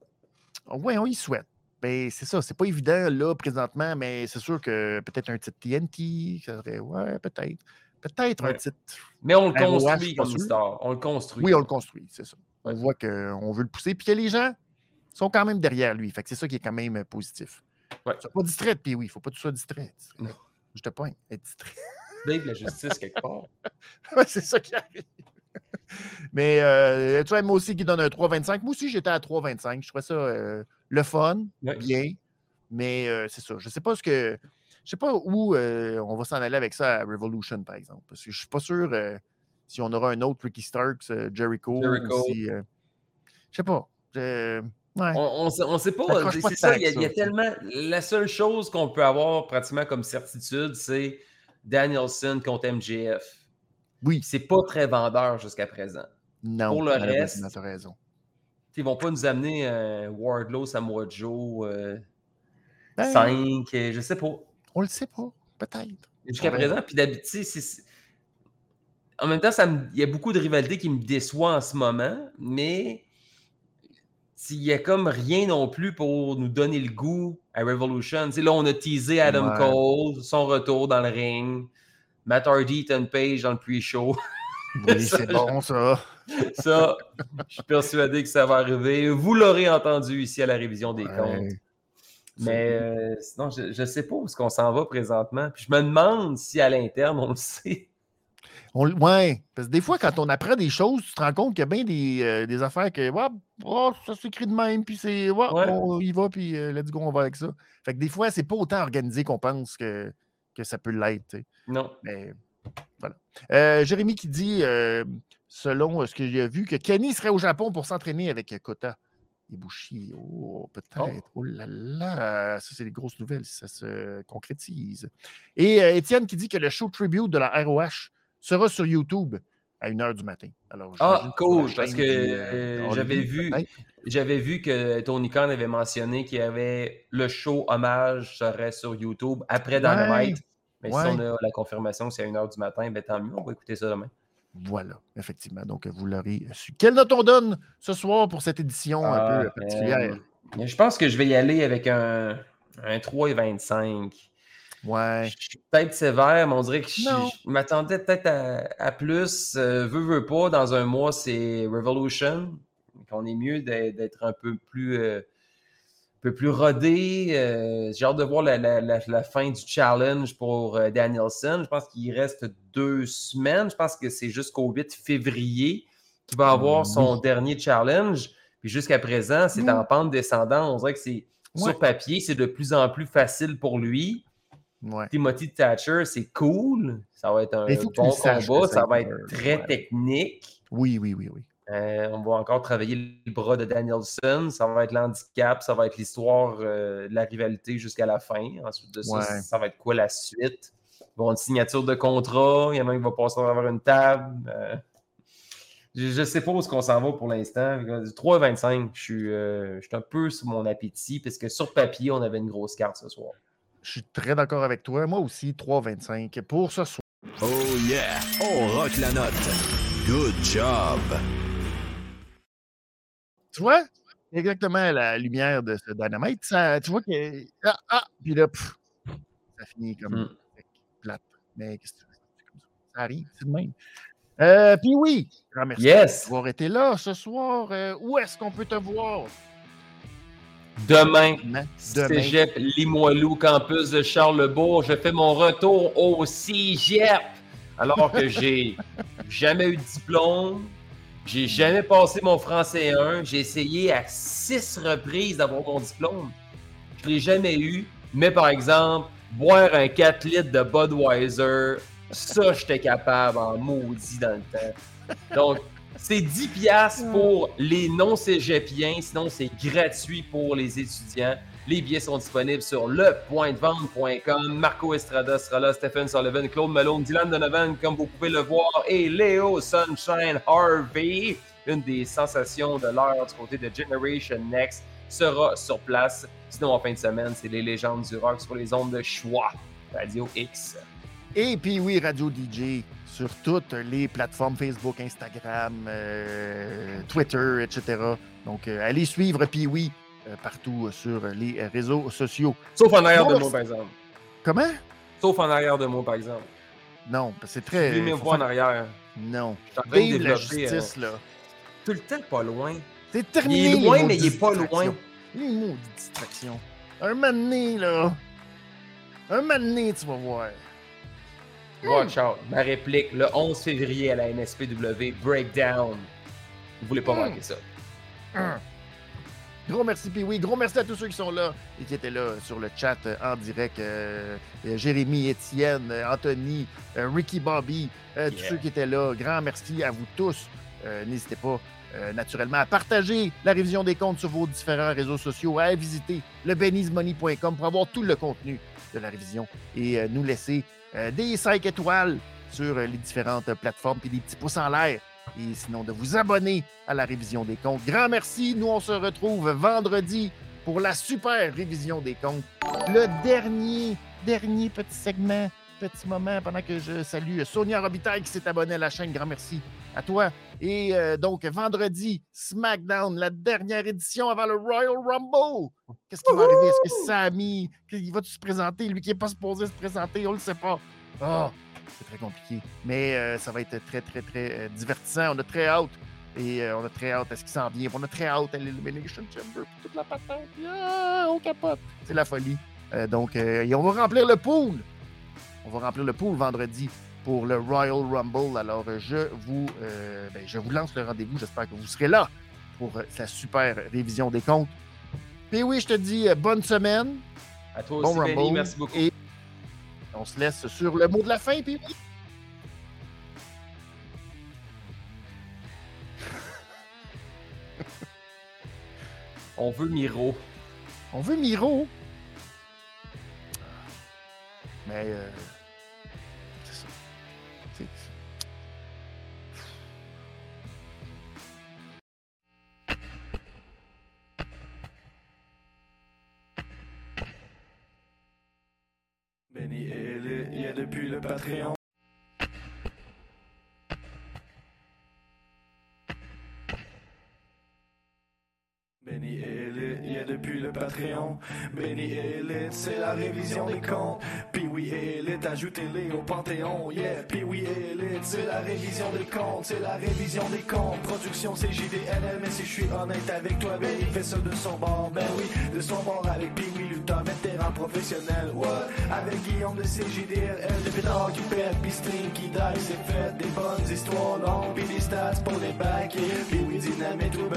Oui, on y souhaite. Ben, c'est ça, c'est pas évident là présentement, mais c'est sûr que peut-être un titre T N T, ça serait, ouais, peut-être. Peut-être Ouais. un titre. Mais on le R O H, construit pas comme une sûr. star. On le construit. Oui, on le construit, c'est ça. On Ouais. voit qu'on veut le pousser, puis que les gens sont quand même derrière lui. Fait que c'est ça qui est quand même euh, positif. Ouais. Sois pas distrait, puis oui, il faut pas que tu sois distrait. Non. Je te pointe, être distrait. Dave, la justice, quelque part. Ouais, c'est ça qui arrive. Mais euh, tu vois, moi aussi qui donne un trois vingt-cinq. Moi aussi, j'étais à trois vingt-cinq. Je trouvais ça euh, le fun, Ouais. bien. Mais euh, c'est ça. Je sais pas ce que. Je sais pas où euh, on va s'en aller avec ça à Revolution, par exemple. Parce que je suis pas sûr euh, si on aura un autre Ricky Starks, euh, Jericho, Jericho. ou si. Euh, je sais pas. Je- ouais. On ne sait, on sait Ça pas. coche C'est pas de ça, tag, il y a, il y a ça. tellement. La seule chose qu'on peut avoir pratiquement comme certitude, c'est Danielson contre M J F. Oui. C'est pas très vendeur jusqu'à présent. Non. Pour le malheureusement, reste, t'as raison. ils vont pas nous amener un Wardlow, Samoa Joe, euh, Ben, cinq, euh, je sais pas. on le sait pas. Peut-être. Jusqu'à On verra. présent, puis d'habitude, c'est- c'est- en même temps, ça me- il y a beaucoup de rivalités qui me déçoivent en ce moment, mais il n'y a comme rien non plus pour nous donner le goût à Revolution. Tu sais, là, on a teasé Adam Ouais. Cole, son retour dans le ring. Matt Hardy, Ethan Page dans le pre-show. Oui, Ça, c'est bon, ça. Ça, je suis persuadé que ça va arriver. Vous l'aurez entendu ici à la révision des Ouais. comptes. C'est- Mais euh, sinon, je ne sais pas où est-ce qu'on s'en va présentement. Puis je me demande si à l'interne, on le sait. On, l- ouais, parce que des fois, quand on apprend des choses, tu te rends compte qu'il y a bien des, euh, des affaires que ouais, oh, ça s'écrit de même, puis c'est ouais, Ouais. on y va, puis euh, let's go, on va avec ça. Fait que des fois, c'est pas autant organisé qu'on pense que, que ça peut l'être. tu sais. Non. Mais voilà. Euh, Jérémy qui dit, euh, selon euh, ce que j'ai vu, que Kenny serait au Japon pour s'entraîner avec euh, Kota Ibushi. Oh, peut-être. Oh. là là, ça, c'est des grosses nouvelles si ça se concrétise. Et euh, Étienne qui dit que le show tribute de la R O H sera sur YouTube. à une heure du matin. Alors, ah, cool, parce que du, euh, j'avais vu, j'avais vu que Tony Khan avait mentionné qu'il y avait le show hommage serait sur YouTube après Dynamite. Ouais, mais ouais. Si on a la confirmation que c'est à une heure du matin, ben tant mieux, on va écouter ça demain. Voilà, effectivement. Donc, vous l'aurez su. Quelle note on donne ce soir pour cette édition ah, un peu particulière? Euh, je pense que je vais y aller avec un, un trois virgule vingt-cinq. Ouais. Je suis peut-être sévère, mais on dirait que je, je m'attendais peut-être à, à plus. Euh, veux, veux pas, dans un mois, c'est Revolution. On est mieux d'être un peu plus, euh, un peu plus rodé. Euh, j'ai hâte de voir la, la, la, la fin du challenge pour euh, Danielson. Je pense qu'il reste deux semaines. Je pense que c'est jusqu'au huit février qu'il va avoir son oui. dernier challenge. Puis jusqu'à présent, c'est oui. en pente descendante. On dirait que c'est ouais. sur papier, c'est de plus en plus facile pour lui. Ouais. Timothy Thatcher, c'est cool. Ça va être un bon combat. Ça va être très ouais. technique. Oui, oui, oui, oui. Euh, on va encore travailler le bras de Danielson. Ça va être l'handicap. Ça va être l'histoire euh, de la rivalité jusqu'à la fin. Ensuite de ça, ouais. ça va être quoi la suite? Il va y avoir une signature de contrat. Il y en a un qui va passer à travers une table. Euh, je ne sais pas où est-ce qu'on s'en va pour l'instant. trois virgule vingt-cinq, je suis, euh, je suis un peu sur mon appétit parce que sur papier, on avait une grosse carte ce soir. Je suis très d'accord avec toi. Moi aussi, trois virgule vingt-cinq pour ce soir. Oh yeah! On rock la note. Good job! Tu vois? Exactement la lumière de ce Dynamite. Ça, tu vois que... Ah! ah puis là, pff, ça finit comme mm. plate. Mais qu'est-ce que tu veux? Ça arrive, c'est de même. Euh, puis oui, grand merci yes. d'avoir été là ce soir. Euh, où est-ce qu'on peut te voir? Demain, Demain. Cégep Limoilou, campus de Charlesbourg. Je fais mon retour au Cégep alors que j'ai jamais eu de diplôme. J'ai jamais passé mon français un. J'ai essayé à six reprises d'avoir mon diplôme. Je ne l'ai jamais eu. Mais par exemple, boire un quatre litres de Budweiser, ça, j'étais capable en maudit dans le temps. Donc, c'est dix piastres pour les non-cégepiens, sinon c'est gratuit pour les étudiants. Les billets sont disponibles sur le point de vente point com. Marco Estrada sera là, Stephen Sullivan, Claude Malone, Dylan Donovan, comme vous pouvez le voir, et Léo Sunshine Harvey, une des sensations de l'heure du côté de Generation Next, sera sur place. Sinon, en fin de semaine, c'est les légendes du rock sur les ondes de choix. Radio X. Et puis oui, Radio D J sur toutes les plateformes Facebook, Instagram, euh, Twitter, et cetera. Donc, euh, allez suivre Puis oui euh, partout euh, sur les réseaux sociaux. Sauf en arrière bon, de moi, par exemple. Comment? Sauf en arrière de moi, par exemple. Non, c'est très... Je ne pas en arrière. Non. Vive la justice, euh... là. Tout le temps pas loin. C'est terminé. Il est loin, mais il est pas loin. Les mots de distraction. Un moment donné, là. Un moment donné, tu vas voir. Watch out. Ma réplique, le onze février à la N S P W, Breakdown. Vous voulez pas mmh. manquer ça. Mmh. Gros merci, puis oui, gros merci à tous ceux qui sont là et qui étaient là sur le chat euh, en direct. Euh, euh, Jérémy, Étienne, euh, Anthony, euh, Ricky Bobby, euh, yeah. tous ceux qui étaient là. Grand merci à vous tous. Euh, n'hésitez pas, euh, naturellement, à partager la révision des comptes sur vos différents réseaux sociaux, à visiter le benny's money point com pour avoir tout le contenu de la révision et euh, nous laisser Euh, des cinq étoiles sur euh, les différentes euh, plateformes, puis des petits pouces en l'air. Et sinon, de vous abonner à la révision des comptes. Grand merci. Nous, on se retrouve vendredi pour la super révision des comptes. Le dernier, dernier petit segment, petit moment pendant que je salue Sonia Robitaille qui s'est abonnée à la chaîne. Grand merci à toi. Et euh, donc, vendredi, SmackDown, la dernière édition avant le Royal Rumble. Qu'est-ce qui va arriver? Est-ce que Sami, il va-tu se présenter? Lui qui n'est pas supposé se présenter, on ne le sait pas. Oh, c'est très compliqué. Mais euh, ça va être très, très, très euh, divertissant. On a très hâte. Et euh, on a très hâte à ce qui s'en vient. On a très hâte à l'Elimination Chamber. Toute la patente. Ah, on capote. C'est la folie. Euh, donc, euh, et on va remplir le pool. On va remplir le pool vendredi pour le Royal Rumble. Alors, je vous, euh, ben, je vous lance le rendez-vous. J'espère que vous serez là pour euh, sa super révision des comptes. Puis oui, je te dis euh, bonne semaine. À toi aussi, bon Benny, Rumble, merci beaucoup. Et on se laisse sur le mot de la fin. Puis oui. On veut Miro. On veut Miro. Mais... Euh... C'est ça. C'est... depuis le Patreon. Benny Elite, yeah, depuis le Patreon. Benny Elite, c'est la révision des comptes. Puis oui, Elite, ajoutez-les au Panthéon. Yeah, puis oui, Elite, c'est la révision des comptes. C'est la révision des comptes. Production C J D L M, mais si je suis honnête avec toi, ben il fait ça de son bord. Ben oui, de son bord avec Puis oui, lutteur, vétéran professionnel. What? Avec Guillaume de C J D L L, de pétard qui pète, puis string qui die, c'est fait. Des bonnes histoires longues, puis des stats pour les bacs. Puis oui, dynamite, oui,